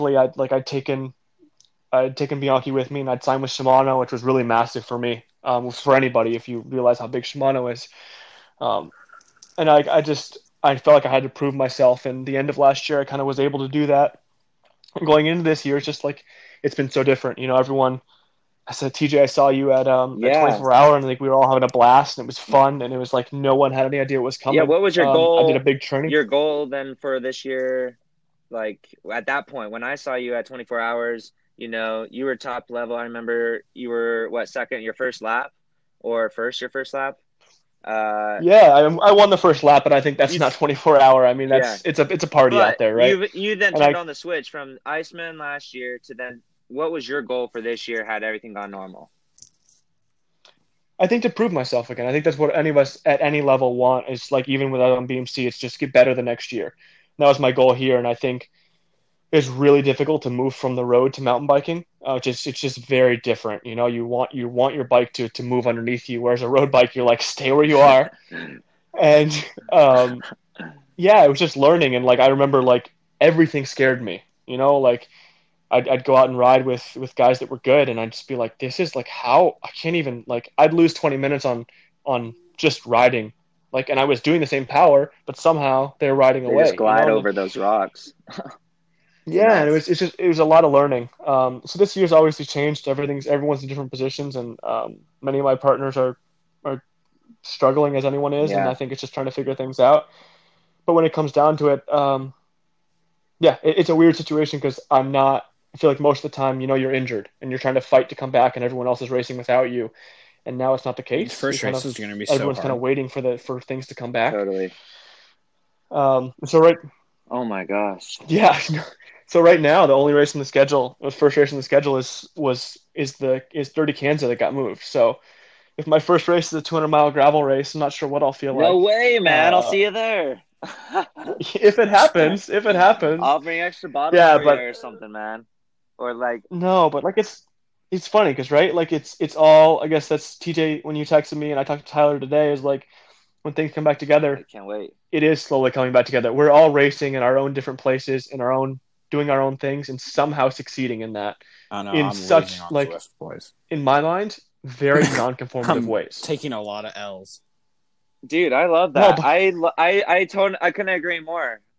I'd taken Bianchi with me, and I'd signed with Shimano, which was really massive for me, for anybody if you realize how big Shimano is. Um, and I felt like I had to prove myself. And the end of last year, I kind of was able to do that. And going into this year, it's just like it's been so different. Everyone. I said, TJ, I saw you at Yeah. 24 Hour, and like we were all having a blast, and it was fun, and it was like no one had any idea what was Yeah. coming. What was your I did a goal? big training. Your goal then for this year, like at that point when I saw you at 24 hours, you were top level. I remember you were second your first lap or your first lap. Yeah, I won the first lap, but I think that's You, not 24 Hour. I mean, yeah. it's a party out But there, right? you then And turned on the switch from Iceman last year to then what was your goal for this year had everything gone normal? I think to prove myself again. I think that's what any of us at any level want. Is like even without on BMC, it's just get better the next year. And that was my goal here, and I think it's really difficult to move from the road to mountain biking. It's just very different. You want your bike to move underneath you, whereas a road bike, you're like stay where you are. And yeah, it was just learning, and like I remember like everything scared me. Like I'd go out and ride with guys that were good, and I'd just be like, this is like how I can't even like I'd lose 20 minutes on just riding, like, and I was doing the same power, but somehow they're riding They just away. glide And over those rocks. yeah, and it was a lot of learning. So this year's obviously changed. Everyone's in different positions, and many of my partners are struggling as anyone is, and Yeah. I think it's just trying to figure things out. But when it comes down to it, yeah, it's a weird situation because I'm not. I feel like most of the time, you're injured and you're trying to fight to come back, and everyone else is racing without you. And now it's not the These case. first races are going to be so Everyone's kind hard. of waiting for things to come back. Totally. So right, Oh my gosh. yeah. So right now, the only race in the schedule, the first race in the schedule is Dirty Kansas that got moved. So if my first race is a 200-mile gravel race, I'm not sure what I'll feel No like. way, man. I'll see you there. If it happens. I'll bring extra bottles Yeah, for but you or something, man. Or like, no, but like it's funny because right, like it's all, I guess that's TJ when you texted me and I talked to Tyler today, is like when things come back I together, can't wait. it is slowly coming back together. We're all racing in our own different places, doing our own things, and somehow succeeding in that. I know. In I'm such losing on like Zwift, boys. in my mind, very non-conformative I'm ways. taking a lot of L's. Dude, I love No, that. but I couldn't agree more.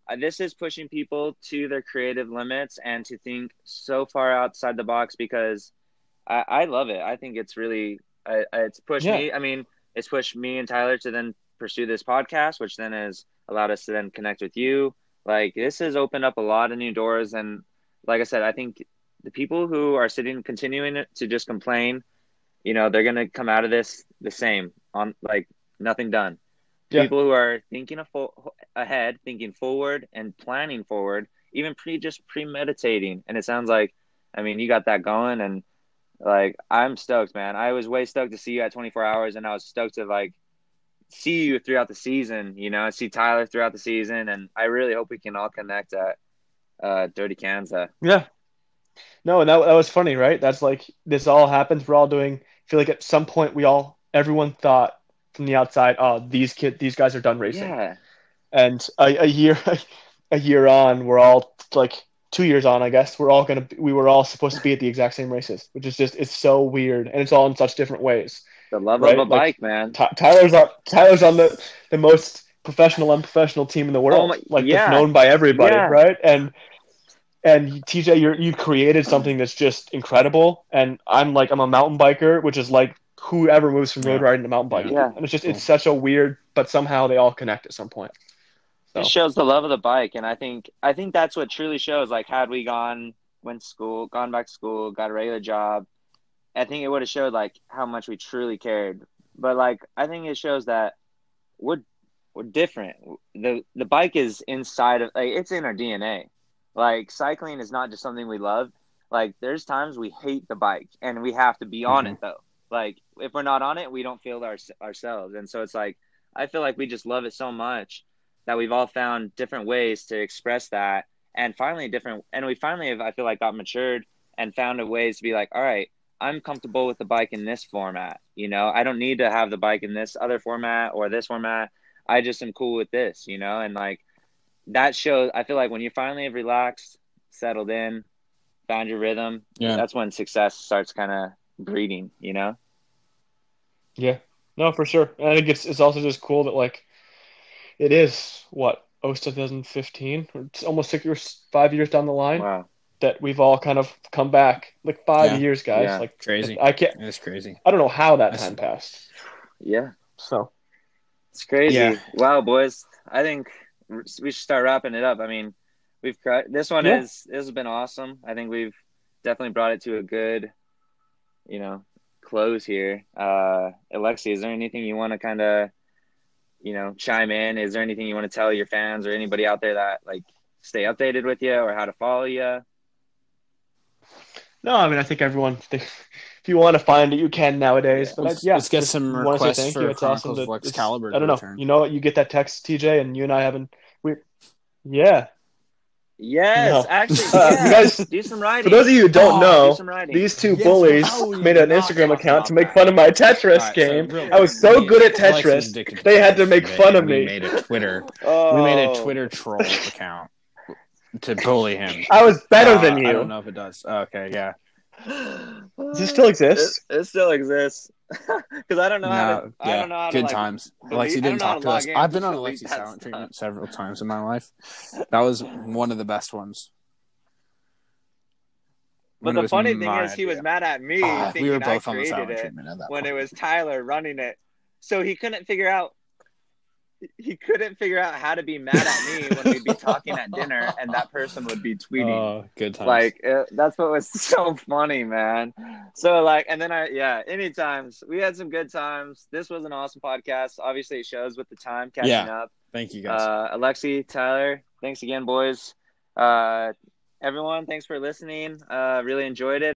this is pushing people to their creative limits and to think so far outside the box, because I love it. I think it's really it's pushed me. I mean, it's pushed me and Tyler to then pursue this podcast, which then has allowed us to then connect with you. Like, this has opened up a lot of new doors. And like I said, I think the people who are continuing to just complain, you know, they're going to come out of this the same, on like nothing done. Yeah. People who are thinking ahead, thinking forward and planning forward, even premeditating. And it sounds like, I mean, you got that going, and like, I'm stoked, man. I was way stoked to see you at 24 Hours, and I was stoked to like see you throughout the season, you know, see Tyler throughout the season. And I really hope we can all connect at Dirty Kansas. Yeah. No, and that was funny, right? That's like, this all happens. We're all doing, I feel like at some point everyone thought from the outside, oh, these guys are done racing. Yeah. And a year on, we're all like 2 years on, I guess, we were all supposed to be at the exact same races, which is just, it's so weird. And it's all in such different ways. The love of a bike, man. Tyler's on the most professional, unprofessional team in the world. That's known by everybody, right? And TJ, you created something that's just incredible. And I'm a mountain biker, which is like whoever moves from road riding to mountain biking. Yeah. And it's just, it's such a weird, but somehow they all connect at some point. So. It shows the love of the bike. And I think that's what truly shows. Like, had we gone back to school, got a regular job, I think it would have showed like how much we truly cared. But like, I think it shows that we're different. The bike is inside of, like, it's in our DNA. Like, cycling is not just something we love. Like, there's times we hate the bike and we have to be on it though. Like, if we're not on it, we don't feel ourselves. And so it's like, I feel like we just love it so much that we've all found different ways to express that. And we finally have, I feel like, got matured and found a ways to be like, all right, I'm comfortable with the bike in this format. You know, I don't need to have the bike in this other format or this format. I just am cool with this, you know? And like, that shows, I feel like when you finally have relaxed, settled in, found your rhythm, that's when success starts kind of breeding, you know? Yeah, no, for sure. And I think it's also just cool that, like, it is 2015, it's almost 5 years down the line. Wow. That we've all kind of come back, like 5 years, guys. Yeah. Like, crazy. It's crazy. I don't know how that time passed. Yeah. So it's crazy. Yeah. Wow, boys. I think we should start wrapping it up. I mean, this has been awesome. I think we've definitely brought it to a good, you know, close here. Alexi, is there anything you want to kind of, you know, chime in? Is there anything you want to tell your fans or anybody out there that, like, stay updated with you or how to follow you? No, I mean, I think everyone, if you want to find it, you can nowadays. But let's get some requests for Chronicles of Excalibur. I don't know. You know what? You get that text, TJ, and you and I haven't. Yeah. Yes, no. Actually, you guys do some writing. For those of you who don't know, these two bullies made an Instagram account to make fun of my Tetris game. I was so good at Tetris, they had to make fun of me. We made a Twitter troll account to bully him. I was better than you. I don't know if it does. Okay, yeah. Does it still exist? It still exists. Because I don't know how to. I don't know how to. Good times. Alexi didn't talk to us. I've been on Alexi's silent treatment several times in my life. That was one of the best ones. But the funny thing is, he was mad at me thinking we were both I on the silent created treatment at that when point. it was Tyler running it. So he couldn't figure out how to be mad at me when we'd be talking at dinner and that person would be tweeting. Oh, good times. Like, that's what was so funny, man. So, like, and then anytimes. We had some good times. This was an awesome podcast. Obviously, it shows with the time catching up. Thank you, guys. Alexi, Tyler, thanks again, boys. Everyone, thanks for listening. Really enjoyed it.